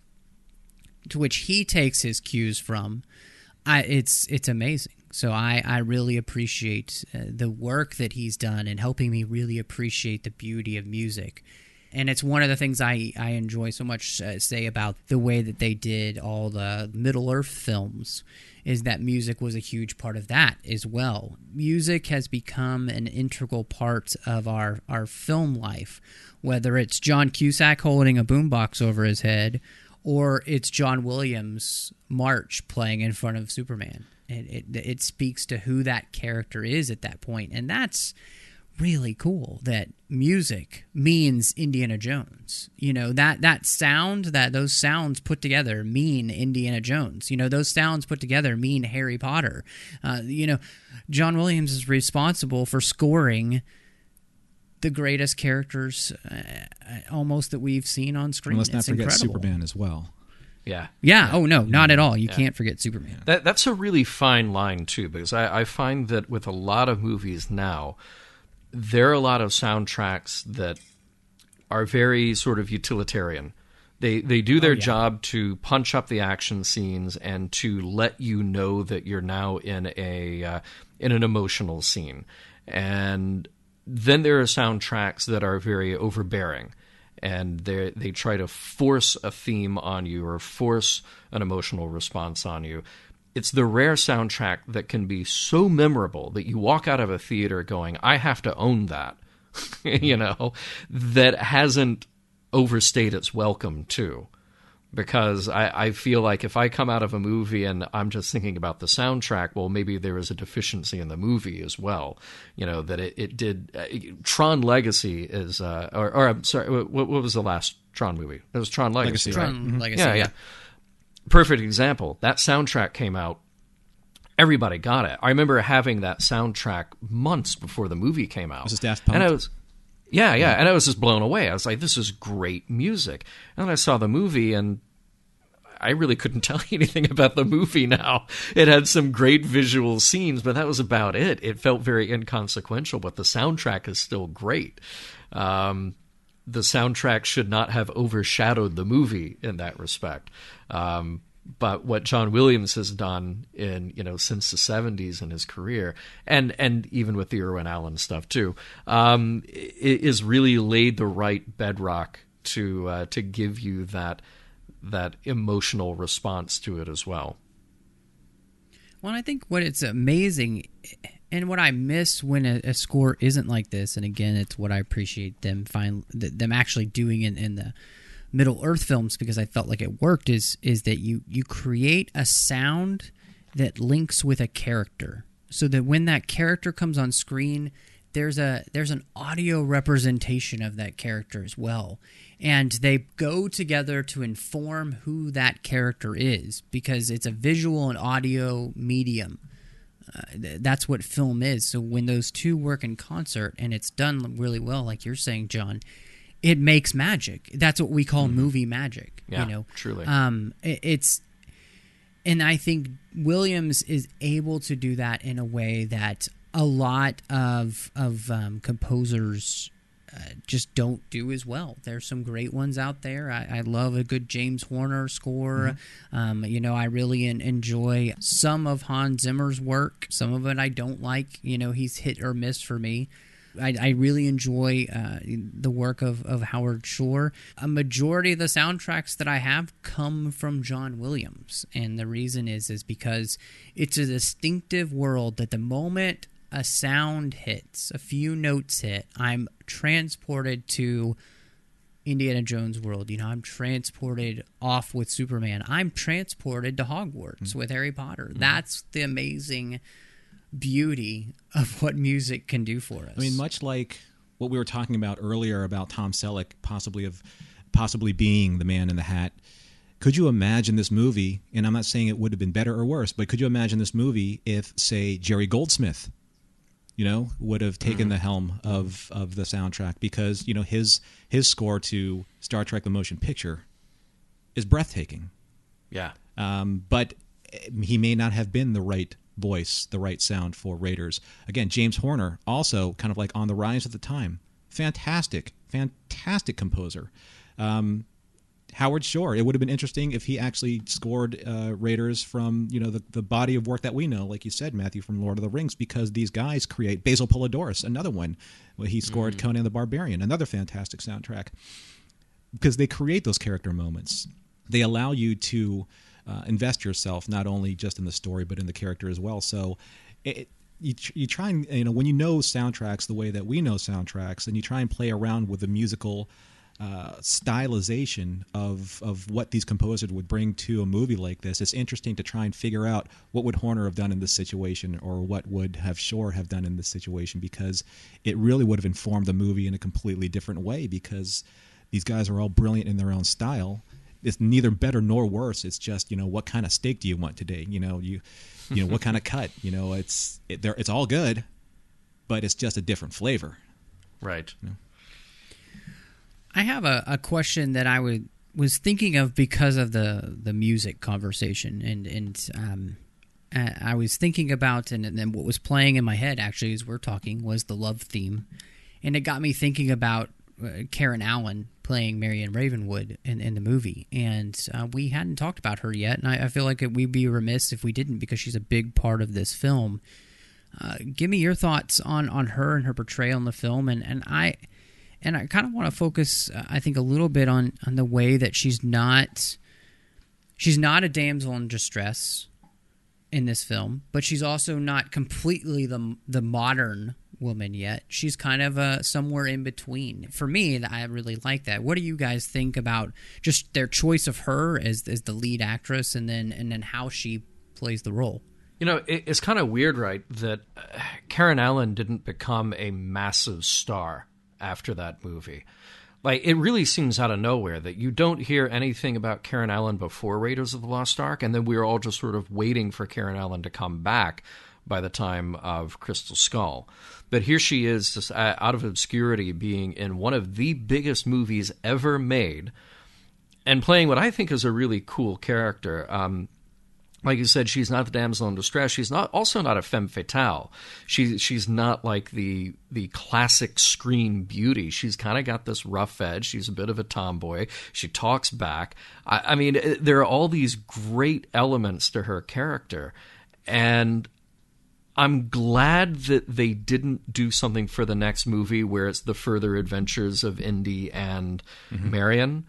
[SPEAKER 5] to which he takes his cues from, I, it's it's amazing. So I, I really appreciate uh, the work that he's done in helping me really appreciate the beauty of music. And it's one of the things I, I enjoy so much, uh, say, about the way that they did all the Middle-earth films, is that music was a huge part of that as well. Music has become an integral part of our, our film life, whether it's John Cusack holding a boombox over his head or it's John Williams' March playing in front of Superman. It, it, it speaks to who that character is at that point, and that's really cool that music means Indiana Jones. You know, that that sound, that those sounds put together mean Indiana Jones. You know, those sounds put together mean Harry Potter. Uh, you know, John Williams is responsible for scoring the greatest characters uh, almost that we've seen on screen.
[SPEAKER 7] And let's not
[SPEAKER 5] it's
[SPEAKER 7] forget
[SPEAKER 5] incredible.
[SPEAKER 7] Superman as well.
[SPEAKER 6] Yeah.
[SPEAKER 5] Yeah. Oh, no, not at all. You
[SPEAKER 6] Yeah.
[SPEAKER 5] can't forget Superman.
[SPEAKER 6] That, that's a really fine line, too, because I, I find that with a lot of movies now, there are a lot of soundtracks that are very sort of utilitarian. They they do their
[SPEAKER 5] Oh, yeah.
[SPEAKER 6] job to punch up the action scenes and to let you know that you're now in a uh, in an emotional scene. And then there are soundtracks that are very overbearing, and they they try to force a theme on you or force an emotional response on you. It's the rare soundtrack that can be so memorable that you walk out of a theater going, I have to own that, you know, that hasn't overstayed its welcome, too. Because I, I feel like if I come out of a movie and I'm just thinking about the soundtrack, well, maybe there is a deficiency in the movie as well. You know, that it, it did... Uh, Tron Legacy is... Uh, or, or, I'm sorry, what, what was the last Tron movie? It was Tron Legacy,
[SPEAKER 7] Legacy,
[SPEAKER 6] right?
[SPEAKER 5] Tron
[SPEAKER 7] Mhm.
[SPEAKER 5] Legacy,
[SPEAKER 6] Yeah, yeah. Perfect example. That soundtrack came out. Everybody got it. I remember having that soundtrack months before the movie came out.
[SPEAKER 7] Was this Daft Punk?
[SPEAKER 6] And I was, yeah, yeah, and I was just blown away. I was like, this is great music. And then I saw the movie, and I really couldn't tell you anything about the movie now. It had some great visual scenes, but that was about it. It felt very inconsequential, but the soundtrack is still great. Um, the soundtrack should not have overshadowed the movie in that respect. Um, but what John Williams has done in, you know, since the seventies in his career, and, and even with the Irwin Allen stuff too, um, is really laid the right bedrock to uh, to give you that that emotional response to it as well.
[SPEAKER 5] Well, I think what it's amazing, and what I miss when a, a score isn't like this, and again, it's what I appreciate them find them actually doing in, in the Middle Earth films, because I felt like it worked, is is that you you create a sound that links with a character, so that when that character comes on screen, there's a there's an audio representation of that character as well. And they go together to inform who that character is, because it's a visual and audio medium. Uh, th- that's what film is. So when those two work in concert and it's done really well, like you're saying, John, it makes magic. That's what we call mm-hmm. movie magic.
[SPEAKER 6] Yeah,
[SPEAKER 5] you know,
[SPEAKER 6] truly.
[SPEAKER 5] Um, it, it's, and I think Williams is able to do that in a way that a lot of of um, composers uh, just don't do as well. There's some great ones out there. I, I love a good James Horner score. Mm-hmm. Um, you know, I really en- enjoy some of Hans Zimmer's work. Some of it I don't like. You know, he's hit or miss for me. I, I really enjoy uh, the work of, of Howard Shore. A majority of the soundtracks that I have come from John Williams, and the reason is is because it's a distinctive world that the moment a sound hits, a few notes hit, I'm transported to Indiana Jones world. You know, I'm transported off with Superman. I'm transported to Hogwarts mm-hmm. with Harry Potter. Mm-hmm. That's the amazing beauty of what music can do for us.
[SPEAKER 7] I mean, much like what we were talking about earlier about Tom Selleck possibly of possibly being the Man in the Hat. Could you imagine this movie, and I'm not saying it would have been better or worse, but could you imagine this movie if, say, Jerry Goldsmith, you know, would have taken mm-hmm. the helm of, of the soundtrack? Because, you know, his his score to Star Trek The Motion Picture is breathtaking.
[SPEAKER 6] Yeah.
[SPEAKER 7] Um, but he may not have been the right voice, the right sound for Raiders. Again, James Horner, also kind of like on the rise at the time. Fantastic, fantastic composer. Um, Howard Shore, it would have been interesting if he actually scored uh, Raiders from, you know, the, the body of work that we know, like you said, Matthew, from Lord of the Rings, because these guys create Basil Polidorus, another one, where he scored mm. Conan the Barbarian, another fantastic soundtrack, because they create those character moments. They allow you to Uh, invest yourself not only just in the story but in the character as well. So it, you you try and, you know, when you know soundtracks the way that we know soundtracks, and you try and play around with the musical uh, stylization of of what these composers would bring to a movie like this, it's interesting to try and figure out what would Horner have done in this situation, or what would have Shore have done in this situation, because it really would have informed the movie in a completely different way, because these guys are all brilliant in their own style. It's neither better nor worse. It's just, you know, what kind of steak do you want today? You know, you, you know, what kind of cut? You know, it's it, it's all good, but it's just a different flavor.
[SPEAKER 6] Right.
[SPEAKER 7] You know?
[SPEAKER 5] I have a, a question that I would was thinking of because of the the music conversation, and and um, I was thinking about, and then what was playing in my head actually as we're talking was the love theme, and it got me thinking about uh, Karen Allen playing Marion Ravenwood in, in the movie, and uh, we hadn't talked about her yet, and I, I feel like it, we'd be remiss if we didn't, because she's a big part of this film. Uh, give me your thoughts on, on her and her portrayal in the film, and, and I and I kind of want to focus, uh, I think, a little bit on, on the way that she's not she's not a damsel in distress in this film, but she's also not completely the the modern woman yet. She's kind of uh, somewhere in between. For me, I really like that. What do you guys think about just their choice of her as as the lead actress, and then and then how she plays the role?
[SPEAKER 6] You know, it, it's kind of weird, right, that uh, Karen Allen didn't become a massive star after that movie. Like, it really seems out of nowhere that you don't hear anything about Karen Allen before Raiders of the Lost Ark, and then we were all just sort of waiting for Karen Allen to come back by the time of Crystal Skull. But here she is, just out of obscurity, being in one of the biggest movies ever made, and playing what I think is a really cool character. Um, like you said, she's not the damsel in distress. She's not also not a femme fatale. She, she's not like the the classic screen beauty. She's kind of got this rough edge. She's a bit of a tomboy. She talks back. I, I mean, there are all these great elements to her character, and I'm glad that they didn't do something for the next movie where it's the further adventures of Indy and mm-hmm. Marion.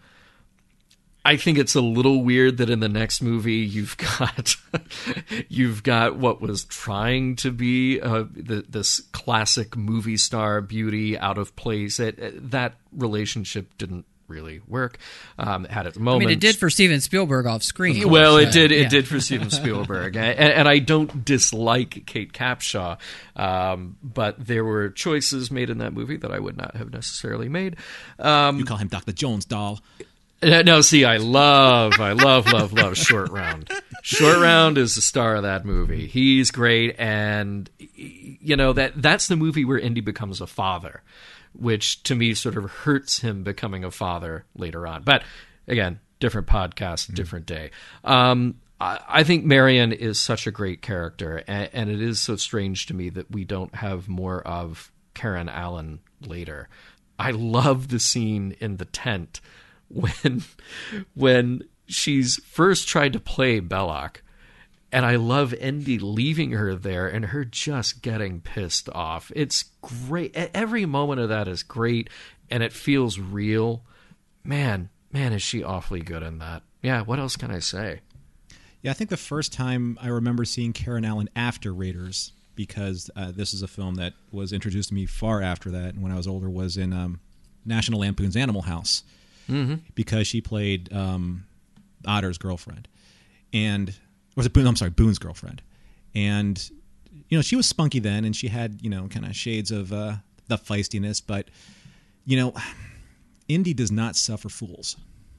[SPEAKER 6] I think it's a little weird that in the next movie you've got you've got what was trying to be uh, the, this classic movie star beauty out of place. It, it, that relationship didn't really work. Um, it had its moments.
[SPEAKER 5] I mean, it did for Steven Spielberg off screen.
[SPEAKER 6] Well, it did. It yeah. did for Steven Spielberg, and, and I don't dislike Kate Capshaw, um, but there were choices made in that movie that I would not have necessarily made. Um,
[SPEAKER 7] you call him Doctor Jones, doll.
[SPEAKER 6] No, see, I love, I love, love, love Short Round. Short Round is the star of that movie. He's great, and you know that that's the movie where Indy becomes a father, which to me sort of hurts him becoming a father later on. But again, different podcast, mm-hmm. different day. Um, I, I think Marion is such a great character, and, and it is so strange to me that we don't have more of Karen Allen later. I love the scene in the tent when when she's first tried to play Belloc, and I love Indy leaving her there and her just getting pissed off. It's great. Every moment of that is great, and it feels real. Man, man, is she awfully good in that. Yeah, what else can I say?
[SPEAKER 7] Yeah, I think the first time I remember seeing Karen Allen after Raiders, because uh, this is a film that was introduced to me far after that, and when I was older, was in um, National Lampoon's Animal House, mm-hmm. because she played um, Otter's girlfriend, and or was it Boone? I'm sorry, Boone's girlfriend, and you know she was spunky then, and she had you know kind of shades of uh, the feistiness, but you know, Indy does not suffer fools.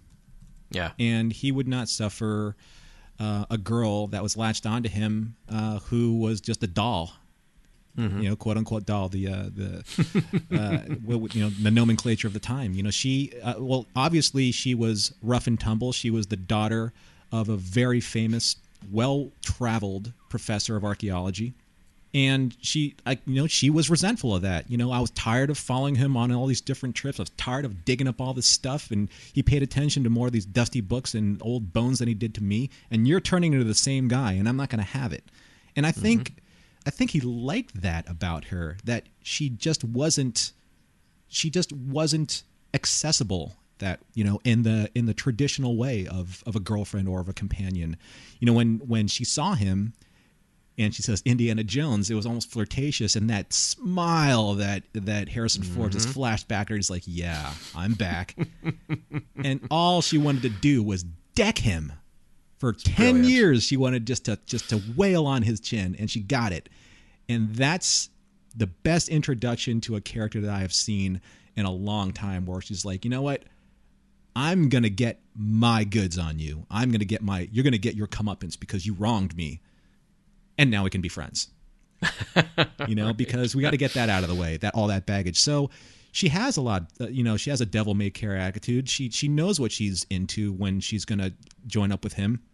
[SPEAKER 6] Yeah,
[SPEAKER 7] and he would not suffer uh, a girl that was latched onto him, uh, who was just a doll. Mm-hmm. You know, quote unquote doll. The uh, the uh, well, you know the nomenclature of the time. You know, she uh, well, obviously she was rough and tumble. She was the daughter of a very famous, well-traveled professor of archaeology, and she, I, you know, she was resentful of that. You know, I was tired of following him on all these different trips. I was tired of digging up all this stuff, and he paid attention to more of these dusty books and old bones than he did to me. And you're turning into the same guy, and I'm not going to have it. And I think. Mm-hmm. I think he liked that about her, that she just wasn't, she just wasn't accessible, that, you know, in the in the traditional way of, of a girlfriend or of a companion. You know, when, when she saw him and she says Indiana Jones, it was almost flirtatious, and that smile that that Harrison Ford mm-hmm. just flashed back at her, he's like, yeah, I'm back. And all she wanted to do was deck him. For ten Brilliant. years, she wanted just to just to wail on his chin, and she got it. And that's the best introduction to a character that I have seen in a long time, where she's like, you know what? I'm going to get my goods on you. I'm going to get my, you're going to get your comeuppance because you wronged me. And now we can be friends. You know, right. Because we got to get that out of the way, that all that baggage. So she has a lot, uh, you know, she has a devil may care attitude. She she knows what she's into when she's going to join up with him.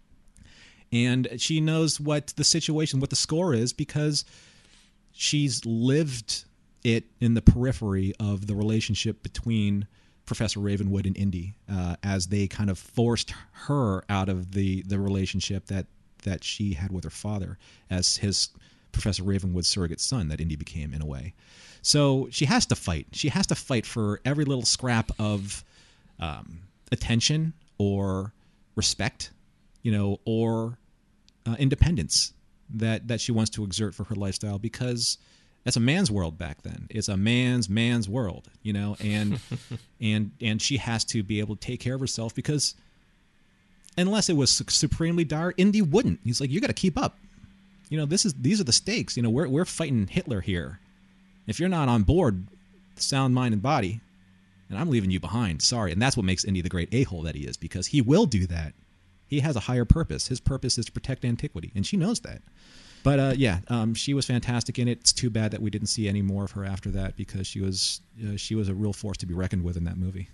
[SPEAKER 7] And she knows what the situation, what the score is, because she's lived it in the periphery of the relationship between Professor Ravenwood and Indy, uh, as they kind of forced her out of the, the relationship that, that she had with her father as his Professor Ravenwood's surrogate son that Indy became, in a way. So she has to fight. She has to fight for every little scrap of um, attention or respect, you know, or uh, independence that, that she wants to exert for her lifestyle, because that's a man's world back then. It's a man's man's world, you know, and and and she has to be able to take care of herself, because unless it was supremely dire, Indy wouldn't. He's like, you got to keep up. You know, this is these are the stakes. You know, we're we're fighting Hitler here. If you're not on board, sound mind and body, and I'm leaving you behind. Sorry. And that's what makes Indy the great a-hole that he is, because he will do that. He has a higher purpose. His purpose is to protect antiquity, and she knows that. But uh, yeah, um, she was fantastic in it. It's too bad that we didn't see any more of her after that, because she was uh, she was a real force to be reckoned with in that movie.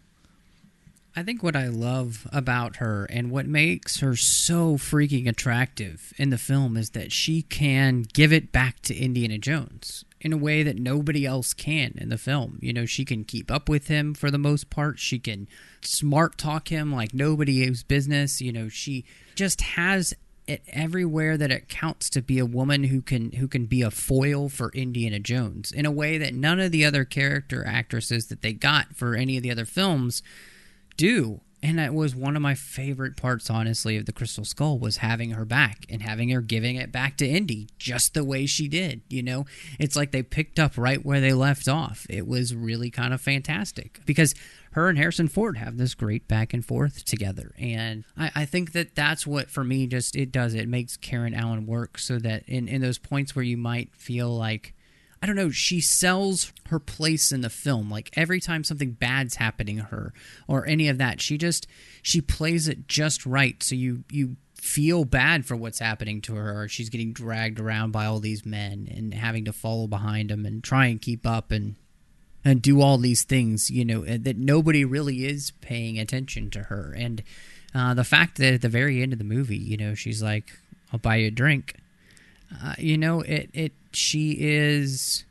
[SPEAKER 5] I think what I love about her and what makes her so freaking attractive in the film is that she can give it back to Indiana Jones in a way that nobody else can in the film. You know, she can keep up with him for the most part. She can smart talk him like nobody's business. You know, she just has it everywhere that it counts to be a woman who can who can be a foil for Indiana Jones in a way that none of the other character actresses that they got for any of the other films do. And that was one of my favorite parts, honestly, of The Crystal Skull, was having her back and having her giving it back to Indy just the way she did. You know, it's like they picked up right where they left off. It was really kind of fantastic, because her and Harrison Ford have this great back and forth together. And I, I think that that's what, for me, just it does. It makes Karen Allen work, so that in, in those points where you might feel like, I don't know, she sells her place in the film. Like every time something bad's happening to her or any of that, she just, she plays it just right. So you, you feel bad for what's happening to her. She's getting dragged around by all these men and having to follow behind them and try and keep up and and do all these things, you know, that nobody really is paying attention to her. And uh, the fact that at the very end of the movie, you know, she's like, I'll buy you a drink. Uh, you know, it, it she is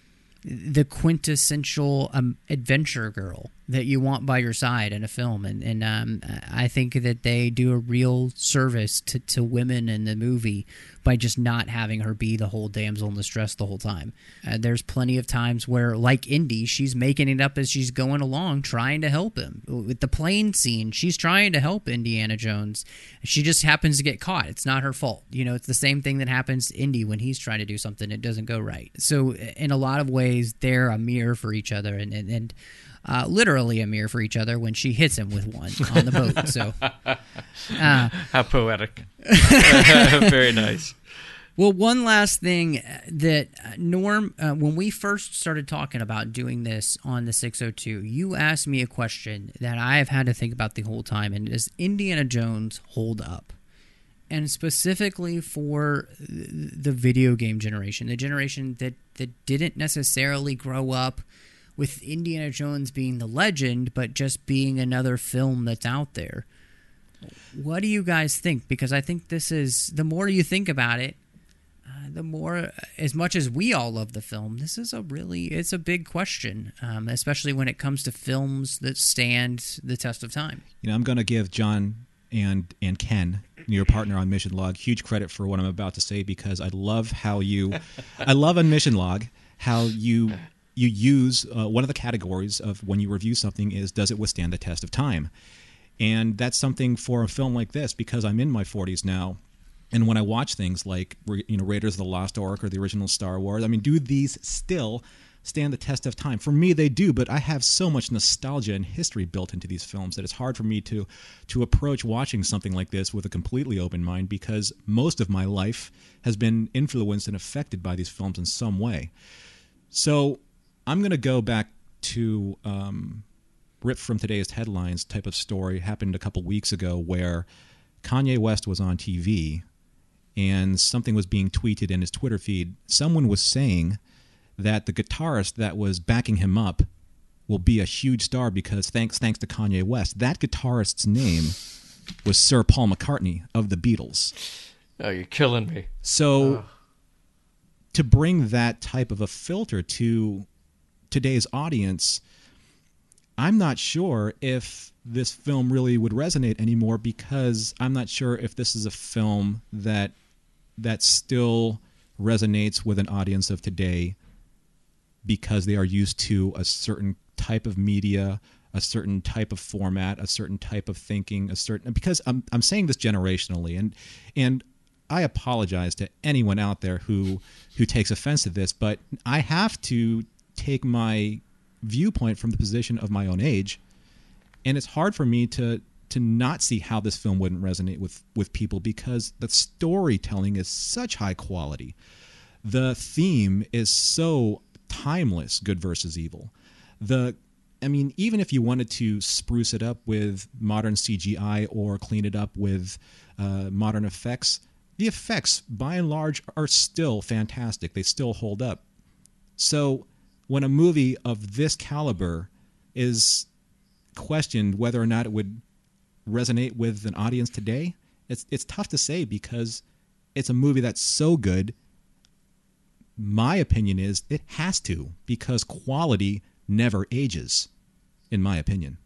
[SPEAKER 5] the quintessential um, adventure girl that you want by your side in a film. And, and um, I think that they do a real service to, to women in the movie by just not having her be the whole damsel in distress the whole time. Uh, there's plenty of times where, like Indy, she's making it up as she's going along, trying to help him. With the plane scene, she's trying to help Indiana Jones. She just happens to get caught. It's not her fault. You know, it's the same thing that happens to Indy when he's trying to do something. It doesn't go right. So in a lot of ways, they're a mirror for each other, and, and, and uh, literally a mirror for each other when she hits him with one on the boat. So, uh,
[SPEAKER 6] how poetic. Very nice.
[SPEAKER 5] Well, one last thing that Norm, uh, when we first started talking about doing this on the six oh two, you asked me a question that I have had to think about the whole time, and does Indiana Jones hold up? And specifically for the video game generation, the generation that, that didn't necessarily grow up with Indiana Jones being the legend, but just being another film that's out there. What do you guys think? Because I think this is, the more you think about it, Uh, the more, as much as we all love the film, this is a really, it's a big question, um, especially when it comes to films that stand the test of time.
[SPEAKER 7] You know, I'm going to give John and and Ken, your partner on Mission Log, huge credit for what I'm about to say, because I love how you, I love on Mission Log how you you use uh, one of the categories of when you review something is, does it withstand the test of time? And that's something for a film like this, because I'm in my forties now. And when I watch things like, you know, Raiders of the Lost Ark or the original Star Wars, I mean, do these still stand the test of time? For me, they do, but I have so much nostalgia and history built into these films that it's hard for me to to approach watching something like this with a completely open mind, because most of my life has been influenced and affected by these films in some way. So I'm going to go back to um, ripped from today's headlines type of story. Happened a couple weeks ago where Kanye West was on T V and something was being tweeted in his Twitter feed. Someone was saying that the guitarist that was backing him up will be a huge star because thanks thanks to Kanye West. That guitarist's name was Sir Paul McCartney of the Beatles.
[SPEAKER 6] Oh, you're killing me.
[SPEAKER 7] So
[SPEAKER 6] oh.
[SPEAKER 7] to bring that type of a filter to today's audience, I'm not sure if this film really would resonate anymore, because I'm not sure if this is a film that that still resonates with an audience of today, because they are used to a certain type of media, a certain type of format, a certain type of thinking, a certain, because I'm I'm saying this generationally, and and I apologize to anyone out there who who takes offense to this, but I have to take my viewpoint from the position of my own age, and it's hard for me to to not see how this film wouldn't resonate with with people, because the storytelling is such high quality, the theme is so timeless, good versus evil. The I mean, even if you wanted to spruce it up with modern C G I or clean it up with uh, modern effects, the effects by and large are still fantastic. They still hold up. So when a movie of this caliber is questioned whether or not it would resonate with an audience today, it's it's tough to say, because it's a movie that's so good. My opinion is it has to, because quality never ages, in my opinion.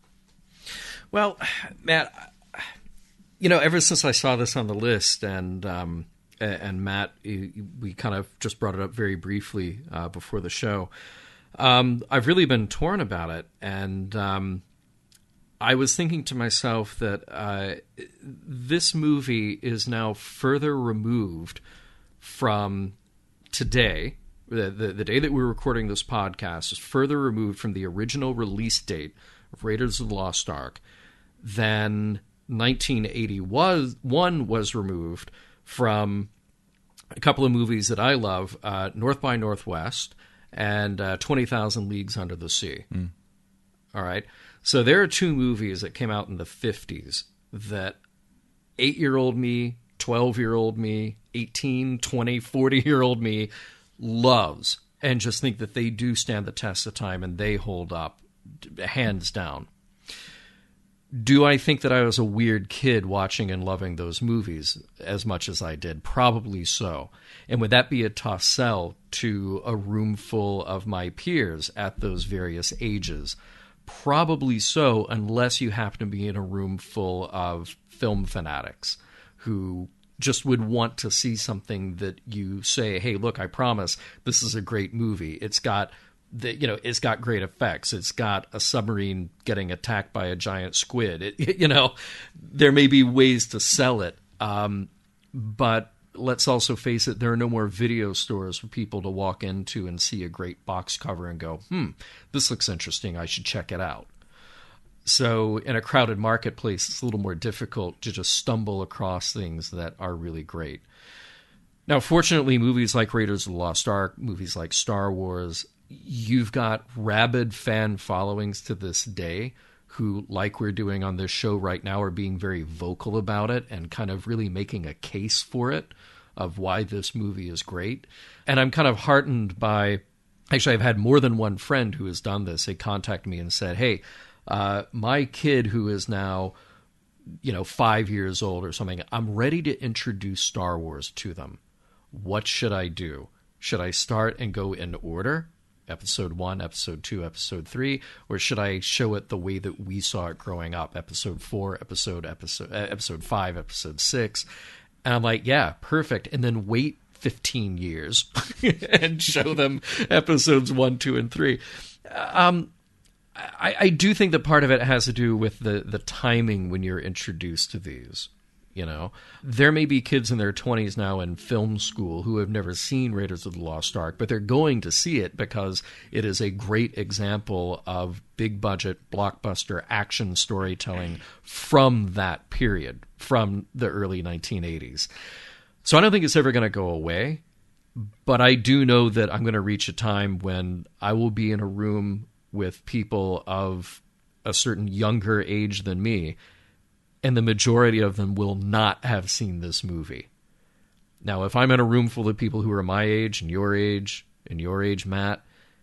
[SPEAKER 6] Well, Matt, you know, ever since I saw this on the list, and um, and Matt, we kind of just brought it up very briefly uh, before the show, um, I've really been torn about it. And um, I was thinking to myself that uh, this movie is now further removed from today. The, the, the day that we're recording this podcast is further removed from the original release date of Raiders of the Lost Ark than nineteen eighty-one was removed from a couple of movies that I love, uh, North by Northwest and uh, twenty thousand Leagues Under the Sea. Mm. All right. So there are two movies that came out in the fifties that eight-year-old me, twelve-year-old me, eighteen, twenty, forty-year-old me loves and just think that they do stand the test of time and they hold up, hands down. Do I think that I was a weird kid watching and loving those movies as much as I did? Probably so. And would that be a tough sell to a room full of my peers at those various ages? Probably so, unless you happen to be in a room full of film fanatics who just would want to see something that you say, hey, look, I promise this is a great movie. It's got the, you know, it's got great effects. It's got a submarine getting attacked by a giant squid. It, you know, there may be ways to sell it. Um, but let's also face it, there are no more video stores for people to walk into and see a great box cover and go, hmm, this looks interesting. I should check it out. So in a crowded marketplace, it's a little more difficult to just stumble across things that are really great. Now, fortunately, movies like Raiders of the Lost Ark, movies like Star Wars, you've got rabid fan followings to this day who, like we're doing on this show right now, are being very vocal about it and kind of really making a case for it of why this movie is great. And I'm kind of heartened by, actually, I've had more than one friend who has done this. They contacted me and said, hey, uh, my kid who is now, you know, five years old or something, I'm ready to introduce Star Wars to them. What should I do? Should I start and go in order? Episode one, episode two, episode three, or should I show it the way that we saw it growing up? Episode four, episode, episode, uh, episode five, episode six. And I'm like, yeah, perfect. And then wait fifteen years and show them episodes one, two, and three. Um, I, I do think that part of it has to do with the, the timing when you're introduced to these. You know, there may be kids in their twenties now in film school who have never seen Raiders of the Lost Ark, but they're going to see it because it is a great example of big budget blockbuster action storytelling from that period, from the early nineteen eighties. So I don't think it's ever going to go away, but I do know that I'm going to reach a time when I will be in a room with people of a certain younger age than me, and the majority of them will not have seen this movie. Now, if I'm in a room full of people who are my age and your age and your age, Matt,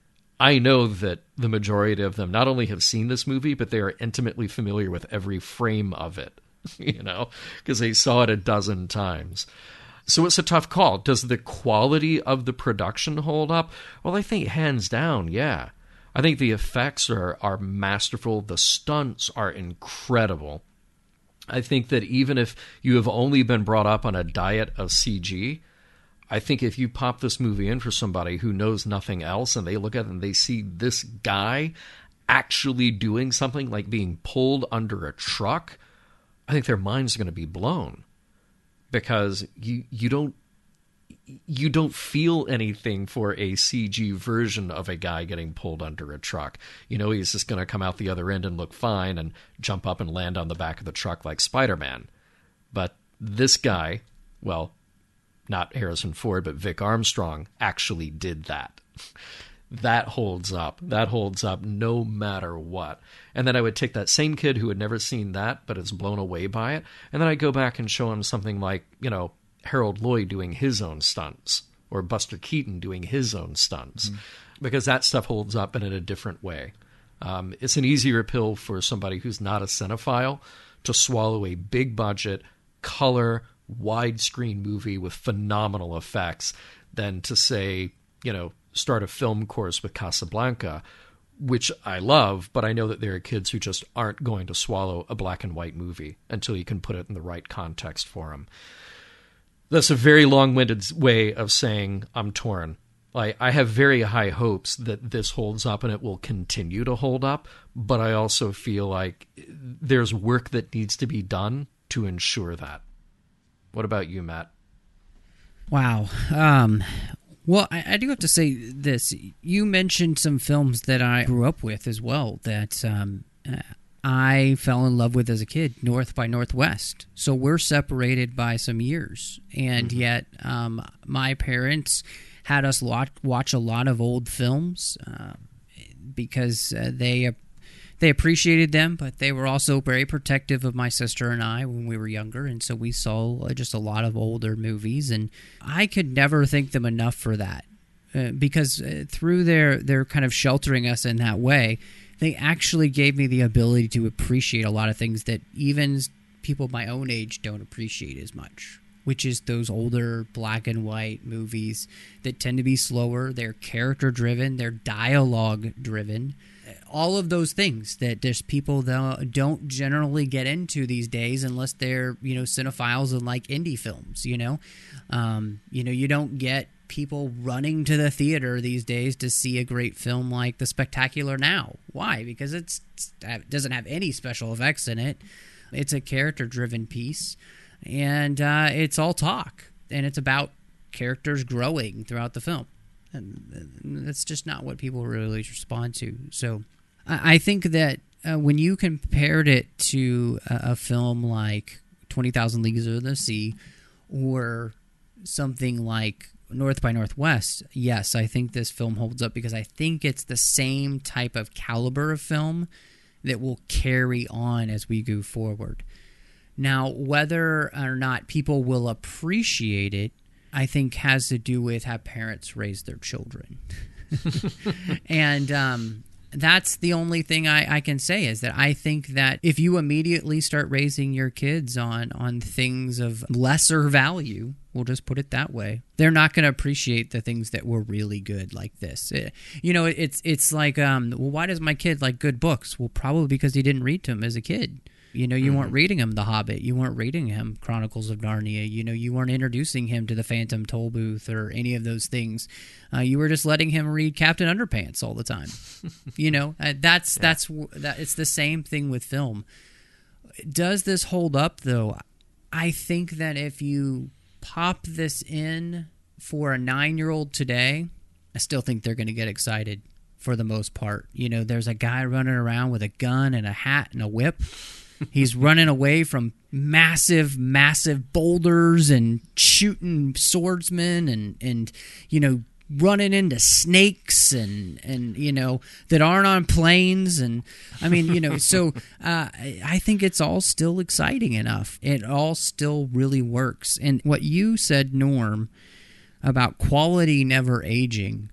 [SPEAKER 6] I know that the majority of them not only have seen this movie, but they are intimately familiar with every frame of it, you know, because they saw it a dozen times. So it's a tough call. Does the quality of the production hold up? Well, I think hands down, yeah. I think the effects are, are masterful. The stunts are incredible. I think that even if you have only been brought up on a diet of C G, I think if you pop this movie in for somebody who knows nothing else and they look at it and they see this guy actually doing something like being pulled under a truck, I think their mind's going to be blown because you you don't you don't feel anything for a C G version of a guy getting pulled under a truck. You know, he's just going to come out the other end and look fine and jump up and land on the back of the truck like Spider-Man. But this guy, well, not Harrison Ford, but Vic Armstrong actually did that. That holds up. That holds up no matter what. And then I would take that same kid who had never seen that but is blown away by it, and then I'd go back and show him something like, you know, Harold Lloyd doing his own stunts or Buster Keaton doing his own stunts, mm-hmm. because that stuff holds up in a different way. Um, it's an easier pill for somebody who's not a cinephile to swallow a big budget, color, widescreen movie with phenomenal effects than to say, you know, start a film course with Casablanca, which I love, but I know that there are kids who just aren't going to swallow a black and white movie until you can put it in the right context for them. That's a very long-winded way of saying I'm torn. Like, I have very high hopes that this holds up and it will continue to hold up, but I also feel like there's work that needs to be done to ensure that. What about you, Matt?
[SPEAKER 5] Wow. Um, well, I, I do have to say this. You mentioned some films that I grew up with as well that um, I fell in love with as a kid, North by Northwest. So we're separated by some years. And mm-hmm. yet um, my parents had us lot, watch a lot of old films uh, because uh, they they appreciated them, but they were also very protective of my sister and I when we were younger, and so we saw uh, just a lot of older movies, and I could never thank them enough for that, uh, because uh, through their, their kind of sheltering us in that way, they actually gave me the ability to appreciate a lot of things that even people my own age don't appreciate as much, which is those older black and white movies that tend to be slower, they're character-driven, they're dialogue-driven, all of those things that there's people that don't generally get into these days unless they're, you know, cinephiles and like indie films, you know? Um, you know, you don't get people running to the theater these days to see a great film like The Spectacular Now. Why? Because it's, it doesn't have any special effects in it. It's a character-driven piece, and uh, it's all talk, and it's about characters growing throughout the film. And that's just not what people really respond to. So I, I think that uh, when you compared it to a, a film like twenty thousand Leagues Under the Sea or something like North by Northwest, yes, I think this film holds up because I think it's the same type of caliber of film that will carry on as we go forward. Now, whether or not people will appreciate it, I think has to do with how parents raise their children. and um, that's the only thing I, I can say is that I think that if you immediately start raising your kids on, on things of lesser value, we'll just put it that way, they're not going to appreciate the things that were really good like this. It, you know, it's it's like, um, well, why does my kid like good books? Well, probably because he didn't read them as a kid. You know, you mm-hmm. weren't reading him The Hobbit. You weren't reading him Chronicles of Narnia. You know, you weren't introducing him to the Phantom Tollbooth or any of those things. Uh, you were just letting him read Captain Underpants all the time. you know, uh, that's yeah. that's that. It's the same thing with film. Does this hold up, though? I think that if you pop this in for a nine-year-old today, I still think they're going to get excited for the most part. You know, there's a guy running around with a gun and a hat and a whip. He's running away from massive, massive boulders and shooting swordsmen and, and you know, running into snakes and, and, you know, that aren't on planes. And, I mean, you know, so uh, I think it's all still exciting enough. It all still really works. And what you said, Norm, about quality never aging,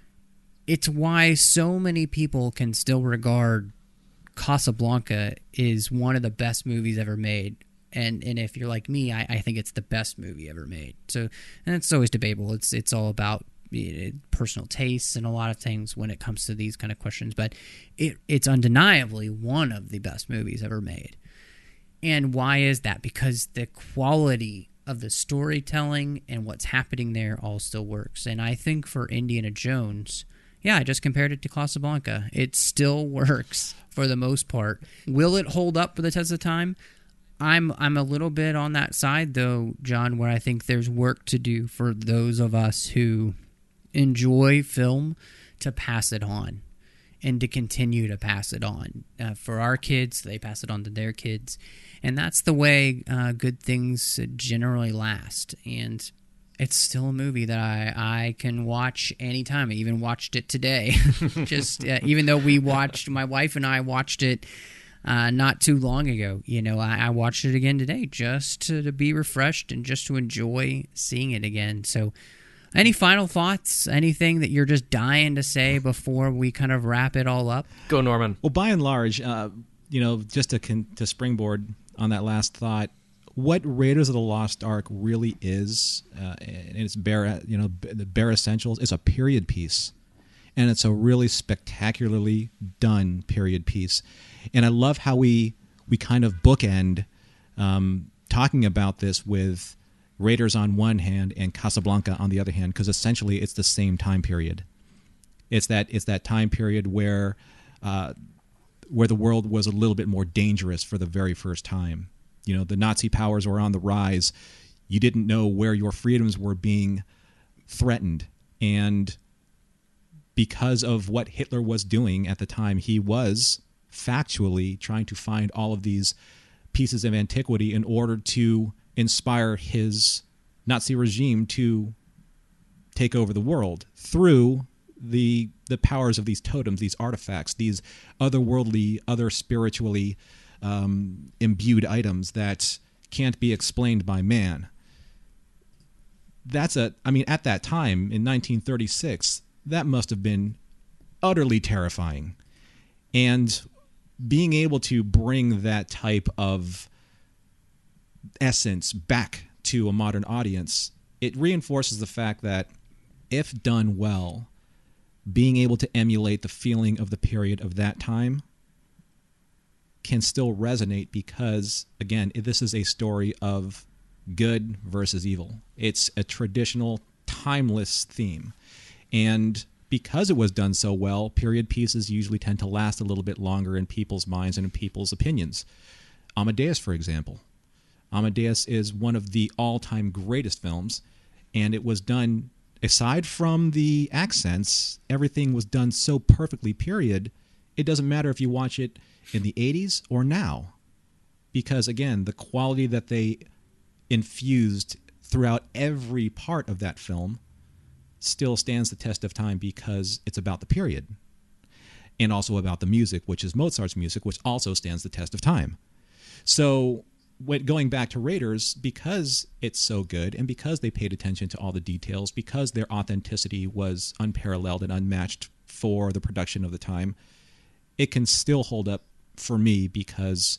[SPEAKER 5] it's why so many people can still regard Casablanca is one of the best movies ever made. And and if you're like me, I, I think it's the best movie ever made. So, and it's always debatable. It's it's all about you know, personal tastes and a lot of things when it comes to these kind of questions. But it it's undeniably one of the best movies ever made. And why is that? Because the quality of the storytelling and what's happening there all still works. And I think for Indiana Jones, yeah, I just compared it to Casablanca. It still works for the most part. Will it hold up for the test of time? I'm I'm a little bit on that side, though, John, where I think there's work to do for those of us who enjoy film to pass it on and to continue to pass it on. Uh, for our kids, they pass it on to their kids. And that's the way uh, good things generally last. And it's still a movie that I, I can watch anytime. I even watched it today. Just uh, even though we watched, my wife and I watched it uh, not too long ago. You know, I, I watched it again today just to, to be refreshed and just to enjoy seeing it again. So any final thoughts? Anything that you're just dying to say before we kind of wrap it all up?
[SPEAKER 6] Go, Norman.
[SPEAKER 7] Well, by and large, uh, you know, just to, con- to springboard on that last thought, what Raiders of the Lost Ark really is, uh, in its bare, you know, the bare essentials, is a period piece, and it's a really spectacularly done period piece. And I love how we we kind of bookend um, talking about this with Raiders on one hand and Casablanca on the other hand, because essentially it's the same time period. It's that it's that time period where uh, where the world was a little bit more dangerous for the very first time. You know, the Nazi powers were on the rise. You didn't know where your freedoms were being threatened. And because of what Hitler was doing at the time, he was factually trying to find all of these pieces of antiquity in order to inspire his Nazi regime to take over the world through the the powers of these totems, these artifacts, these otherworldly, other spiritually um, imbued items that can't be explained by man. That's a, I mean, at that time in nineteen thirty-six, that must have been utterly terrifying. And being able to bring that type of essence back to a modern audience, it reinforces the fact that if done well, being able to emulate the feeling of the period of that time can still resonate because, again, this is a story of good versus evil. It's a traditional, timeless theme. And because it was done so well, period pieces usually tend to last a little bit longer in people's minds and in people's opinions. Amadeus, for example. Amadeus is one of the all-time greatest films, and it was done, aside from the accents, everything was done so perfectly, period. It doesn't matter if you watch it in the eighties or now. Because, again, the quality that they infused throughout every part of that film still stands the test of time because it's about the period. And also about the music, which is Mozart's music, which also stands the test of time. So, when, going back to Raiders, because it's so good and because they paid attention to all the details, because their authenticity was unparalleled and unmatched for the production of the time, it can still hold up for me because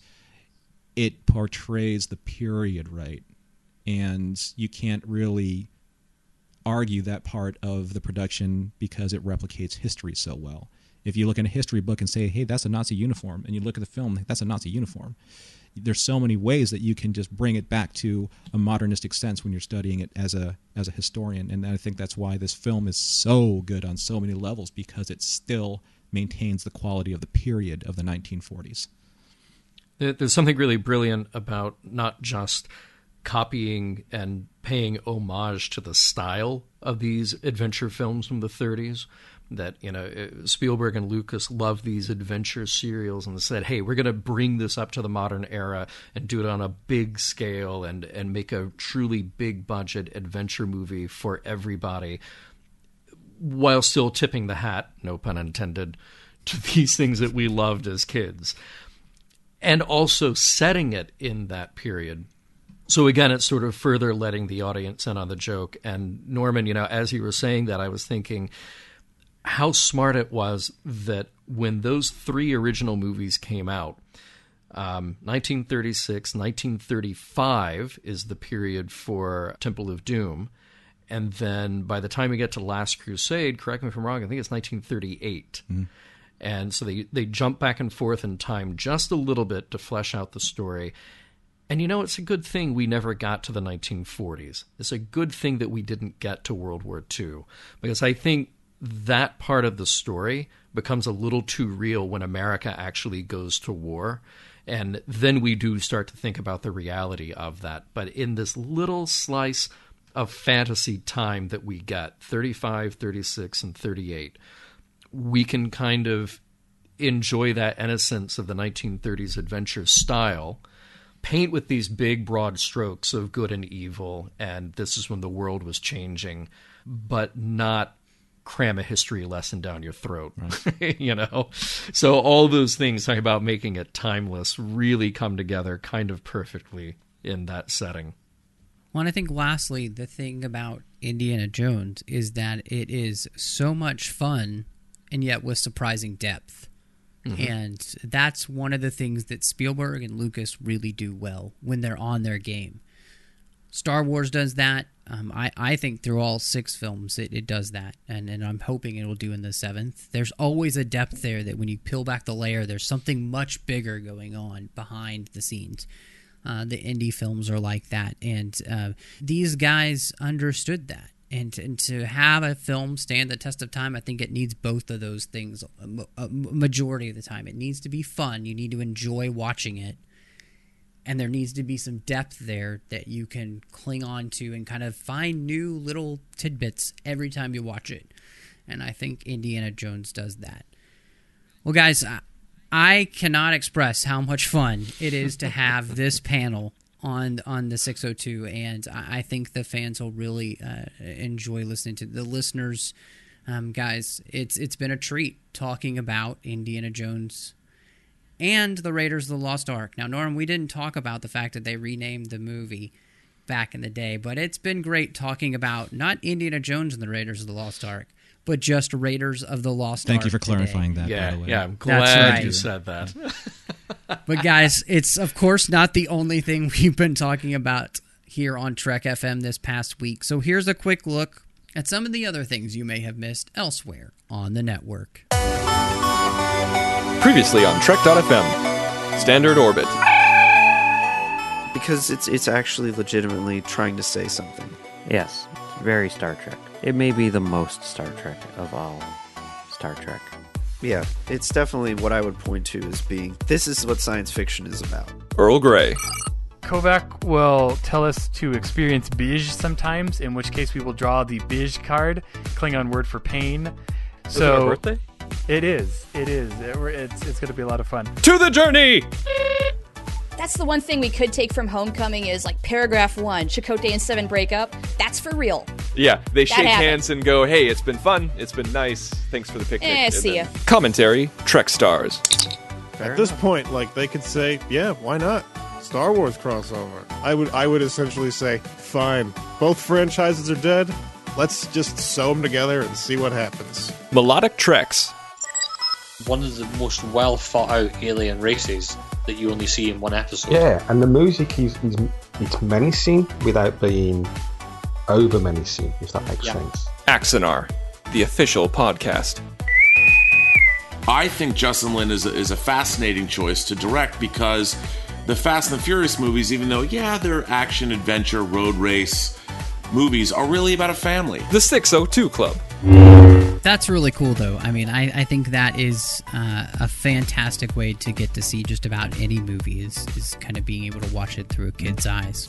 [SPEAKER 7] it portrays the period right. And you can't really argue that part of the production because it replicates history so well. If you look in a history book and say, hey, that's a Nazi uniform, and you look at the film, that's a Nazi uniform, there's so many ways that you can just bring it back to a modernistic sense when you're studying it as a as a historian. And I think that's why this film is so good on so many levels, because it still maintains the quality of the period of the nineteen forties.
[SPEAKER 6] There's something really brilliant about not just copying and paying homage to the style of these adventure films from the thirties. That, you know, Spielberg and Lucas loved these adventure serials and said, hey, we're going to bring this up to the modern era and do it on a big scale and, and make a truly big budget adventure movie for everybody, while still tipping the hat, no pun intended, to these things that we loved as kids. And also setting it in that period. So again, it's sort of further letting the audience in on the joke. And Norman, you know, as you were saying that, I was thinking how smart it was that when those three original movies came out, um, nineteen thirty-six, nineteen thirty-five is the period for Temple of Doom. And then by the time we get to Last Crusade, correct me if I'm wrong, I think it's nineteen thirty-eight. Mm-hmm. And so they, they jump back and forth in time just a little bit to flesh out the story. And you know, it's a good thing we never got to the nineteen forties. It's a good thing that we didn't get to World War Two. Because I think that part of the story becomes a little too real when America actually goes to war. And then we do start to think about the reality of that. But in this little slice of fantasy time that we get, thirty-five, thirty-six, and thirty-eight, we can kind of enjoy that innocence of the nineteen thirties adventure style, paint with these big, broad strokes of good and evil, and this is when the world was changing, but not cram a history lesson down your throat, right. You know? So all those things, talking about making it timeless, really come together kind of perfectly in that setting.
[SPEAKER 5] Well, and I think lastly, the thing about Indiana Jones is that it is so much fun and yet with surprising depth. Mm-hmm. And that's one of the things that Spielberg and Lucas really do well when they're on their game. Star Wars does that. Um, I, I think through all six films it, it does that, and, and I'm hoping it will do in the seventh. There's always a depth there that when you peel back the layer, there's something much bigger going on behind the scenes. Uh, the indie films are like that, and uh, these guys understood that. And, and to have a film stand the test of time, I think it needs both of those things a majority of the time. It needs to be fun. You need to enjoy watching it. And there needs to be some depth there that you can cling on to and kind of find new little tidbits every time you watch it. And I think Indiana Jones does that. Well, guys, I cannot express how much fun it is to have this panel on on the six oh two, and I think the fans will really uh, enjoy listening to the listeners. Um, guys, it's it's been a treat talking about Indiana Jones and the Raiders of the Lost Ark. Now, Norm, we didn't talk about the fact that they renamed the movie back in the day, but it's been great talking about not Indiana Jones and the Raiders of the Lost Ark, but just Raiders of the Lost
[SPEAKER 7] Thank
[SPEAKER 5] Ark
[SPEAKER 7] you for
[SPEAKER 5] today.
[SPEAKER 7] clarifying that,
[SPEAKER 6] Yeah,
[SPEAKER 7] by the way.
[SPEAKER 6] yeah, I'm
[SPEAKER 5] That's
[SPEAKER 6] glad
[SPEAKER 5] right.
[SPEAKER 6] you said that.
[SPEAKER 5] But guys, it's of course not the only thing we've been talking about here on Trek F M this past week. So here's a quick look at some of the other things you may have missed elsewhere on the network.
[SPEAKER 8] Previously on Trek dot F M, Standard Orbit.
[SPEAKER 9] Because it's it's actually legitimately trying to say something.
[SPEAKER 10] Yes, very Star Trek. It may be the most Star Trek of all Star Trek.
[SPEAKER 9] Yeah, it's definitely what I would point to as being, this is what science fiction is about.
[SPEAKER 8] Earl Grey.
[SPEAKER 11] Kovac will tell us to experience Bij sometimes, in which case we will draw the Bij card, Klingon word for pain.
[SPEAKER 8] Is
[SPEAKER 11] so
[SPEAKER 8] it our birthday?
[SPEAKER 11] It is. It is. It, it's it's going to be a lot of fun.
[SPEAKER 8] To the journey!
[SPEAKER 12] That's the one thing we could take from Homecoming is like paragraph one, Chakotay and Seven break up. That's for real.
[SPEAKER 8] Yeah, they
[SPEAKER 12] That
[SPEAKER 8] shake
[SPEAKER 12] happened.
[SPEAKER 8] hands and go, hey, it's been fun, it's been nice, thanks for the picnic.
[SPEAKER 12] Eh,
[SPEAKER 8] And
[SPEAKER 12] see
[SPEAKER 8] then-
[SPEAKER 12] ya.
[SPEAKER 8] Commentary, Trek Stars.
[SPEAKER 13] At this point, like, they could say, yeah, why not? Star Wars crossover. I would I would essentially say, fine. Both franchises are dead. Let's just sew them together and see what happens.
[SPEAKER 8] Melodic Treks.
[SPEAKER 14] One of the most well thought out alien races that you only see in one episode.
[SPEAKER 15] Yeah, and the music is, is it's menacing without being over menacing, if that makes
[SPEAKER 14] Yeah.
[SPEAKER 15] sense.
[SPEAKER 8] Axanar, the official podcast.
[SPEAKER 16] I think Justin Lin is a, is a fascinating choice to direct because the Fast and the Furious movies, even though, yeah, they're action, adventure, road race movies, are really about a family.
[SPEAKER 8] The six oh two Club.
[SPEAKER 5] That's really cool, though. I mean, I, I think that is uh, a fantastic way to get to see just about any movie is, is kind of being able to watch it through a kid's eyes.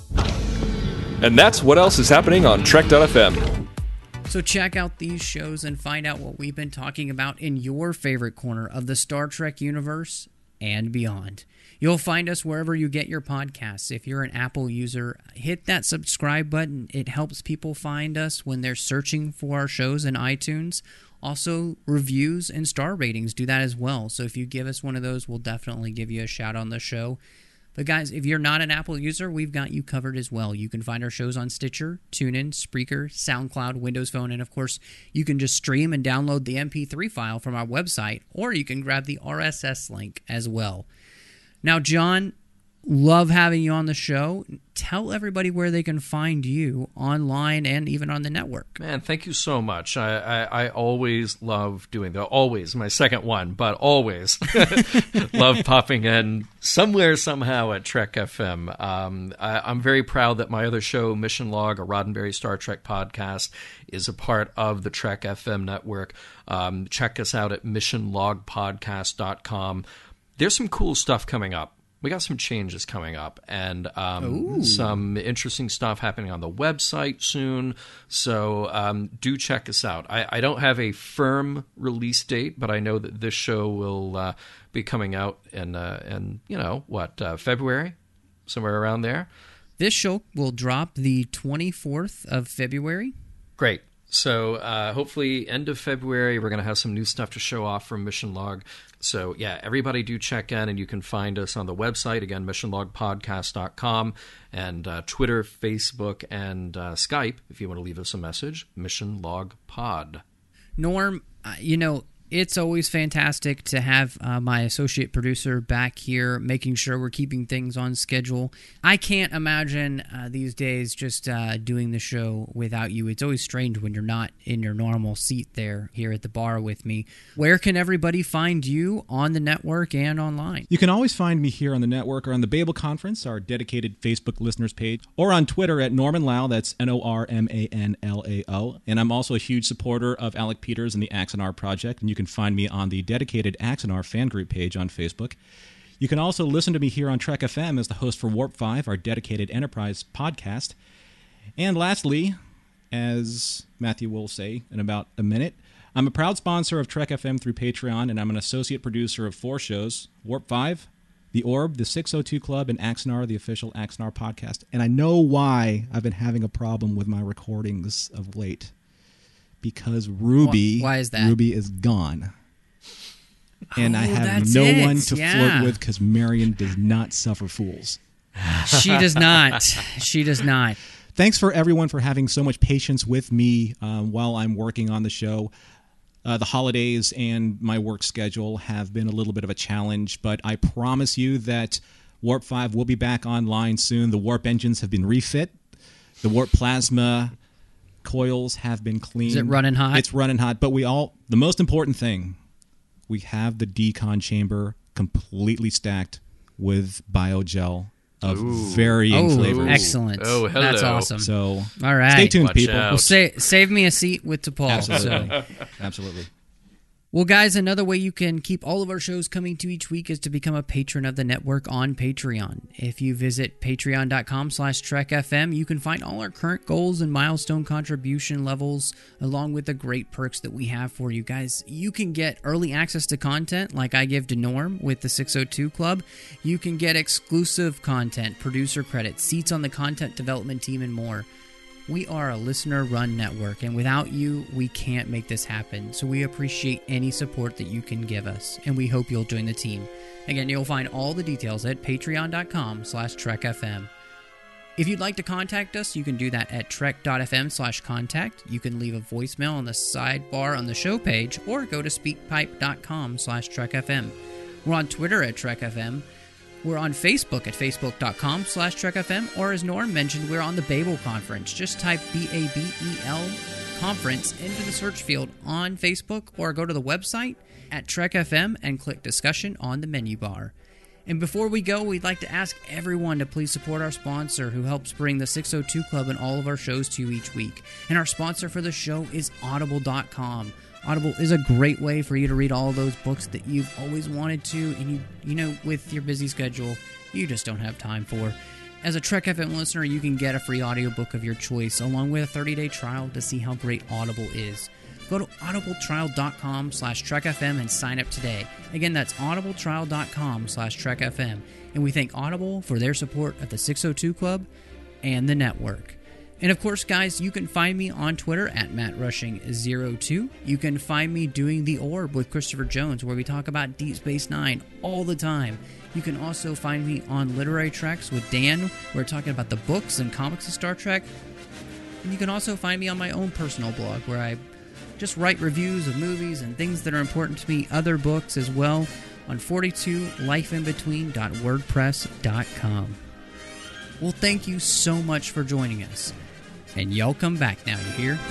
[SPEAKER 8] And that's what else is happening on Trek dot F M.
[SPEAKER 5] So check out these shows and find out what we've been talking about in your favorite corner of the Star Trek universe and beyond. You'll find us wherever you get your podcasts. If you're an Apple user, hit that subscribe button. It helps people find us when they're searching for our shows in iTunes. Also, reviews and star ratings do that as well. So if you give us one of those, we'll definitely give you a shout on the show. But guys, if you're not an Apple user, we've got you covered as well. You can find our shows on Stitcher, TuneIn, Spreaker, SoundCloud, Windows Phone, and of course, you can just stream and download the M P three file from our website, or you can grab the R S S link as well. Now, John, love having you on the show. Tell everybody where they can find you online and even on the network.
[SPEAKER 6] Man, thank you so much. I, I, I always love doing that. Always, my second one, but always love popping in somewhere, somehow at Trek F M. Um, I, I'm very proud that my other show, Mission Log, a Roddenberry Star Trek podcast, is a part of the Trek F M network. Um, check us out at mission log podcast dot com. There's some cool stuff coming up. We got some changes coming up and um, some interesting stuff happening on the website soon. So um, do check us out. I, I don't have a firm release date, but I know that this show will uh, be coming out in, uh, in you know, what, uh, February? Somewhere around there.
[SPEAKER 5] This show will drop the twenty-fourth of February.
[SPEAKER 6] Great. So uh, hopefully end of February, we're going to have some new stuff to show off from Mission Log. So yeah, everybody do check in, and you can find us on the website, again, mission log podcast dot com, and uh, Twitter, Facebook, and uh, Skype, if you want to leave us a message, Mission Log Pod.
[SPEAKER 5] Norm, uh, you know, it's always fantastic to have uh, my associate producer back here making sure we're keeping things on schedule. I can't imagine uh, these days just uh, doing the show without you. It's always strange when you're not in your normal seat there here at the bar with me. Where can everybody find you on the network and online?
[SPEAKER 7] You can always find me here on the network or on the Babel Conference, our dedicated Facebook listeners page, or on Twitter at Norman Lau, that's N O R M A N L A O. And I'm also a huge supporter of Alec Peters and the Axanar Project, and you can find me on the dedicated Axanar fan group page on Facebook. You can also listen to me here on Trek F M as the host for Warp five, our dedicated Enterprise podcast. And lastly, as Matthew will say in about a minute, I'm a proud sponsor of Trek F M through Patreon, and I'm an associate producer of four shows, Warp five, The Orb, The six oh two Club, and Axanar, the official Axanar podcast. And I know why I've been having a problem with my recordings of late. Because Ruby,
[SPEAKER 5] Why is that?
[SPEAKER 7] Ruby is gone. And
[SPEAKER 5] Oh,
[SPEAKER 7] I have
[SPEAKER 5] that's
[SPEAKER 7] no
[SPEAKER 5] it.
[SPEAKER 7] one to
[SPEAKER 5] Yeah.
[SPEAKER 7] flirt with because Marion does not suffer fools.
[SPEAKER 5] She does not. She does not.
[SPEAKER 7] Thanks for everyone for having so much patience with me um, while I'm working on the show. Uh, the holidays and my work schedule have been a little bit of a challenge, but I promise you that Warp five will be back online soon. The Warp engines have been refit. The Warp plasma coils have been cleaned.
[SPEAKER 5] Is it running hot?
[SPEAKER 7] It's running hot, but we all, the most important thing, we have the decon chamber completely stacked with biogel of
[SPEAKER 6] Ooh.
[SPEAKER 7] varying
[SPEAKER 5] Oh,
[SPEAKER 7] flavors.
[SPEAKER 5] excellent.
[SPEAKER 6] Oh, hello.
[SPEAKER 5] That's awesome.
[SPEAKER 7] So,
[SPEAKER 5] all right.
[SPEAKER 7] stay tuned,
[SPEAKER 6] Watch
[SPEAKER 7] people.
[SPEAKER 6] out.
[SPEAKER 5] Well, say, save me a seat with DePaul.
[SPEAKER 7] Absolutely.
[SPEAKER 5] So.
[SPEAKER 7] Absolutely.
[SPEAKER 5] Well, guys, another way you can keep all of our shows coming to each week is to become a patron of the network on Patreon. If you visit patreon.com slash trekfm, you can find all our current goals and milestone contribution levels, along with the great perks that we have for you guys. You can get early access to content like I give to Norm with the six oh two Club. You can get exclusive content, producer credits, seats on the content development team, and more. We are a listener-run network, and without you, we can't make this happen. So we appreciate any support that you can give us, and we hope you'll join the team. Again, you'll find all the details at patreon.com slash trekfm. If you'd like to contact us, you can do that at trek.fm slash contact. You can leave a voicemail on the sidebar on the show page, or go to speakpipe.com slash trekfm. We're on Twitter at trekfm. We're on Facebook at facebook.com slash trekfm, or as Norm mentioned, we're on the Babel Conference. Just type B A B E L Conference into the search field on Facebook, or go to the website at trekfm and click discussion on the menu bar. And before we go, we'd like to ask everyone to please support our sponsor who helps bring the six oh two Club and all of our shows to you each week. And our sponsor for the show is audible dot com. Audible is a great way for you to read all those books that you've always wanted to, and you you know, with your busy schedule, you just don't have time for. As a Trek F M listener, you can get a free audiobook of your choice, along with a thirty-day trial to see how great Audible is. Go to audibletrial.com slash trekfm and sign up today. Again, that's audibletrial.com slash trekfm. And we thank Audible for their support of the six oh two Club and the network. And of course, guys, you can find me on Twitter at Matt Rushing zero two. You can find me doing The Orb with Christopher Jones, where we talk about Deep Space Nine all the time. You can also find me on Literary Treks with Dan, where we're talking about the books and comics of Star Trek. And you can also find me on my own personal blog, where I just write reviews of movies and things that are important to me, other books as well, on forty-two life in between dot wordpress dot com. Well, thank you so much for joining us. And y'all come back now, you hear?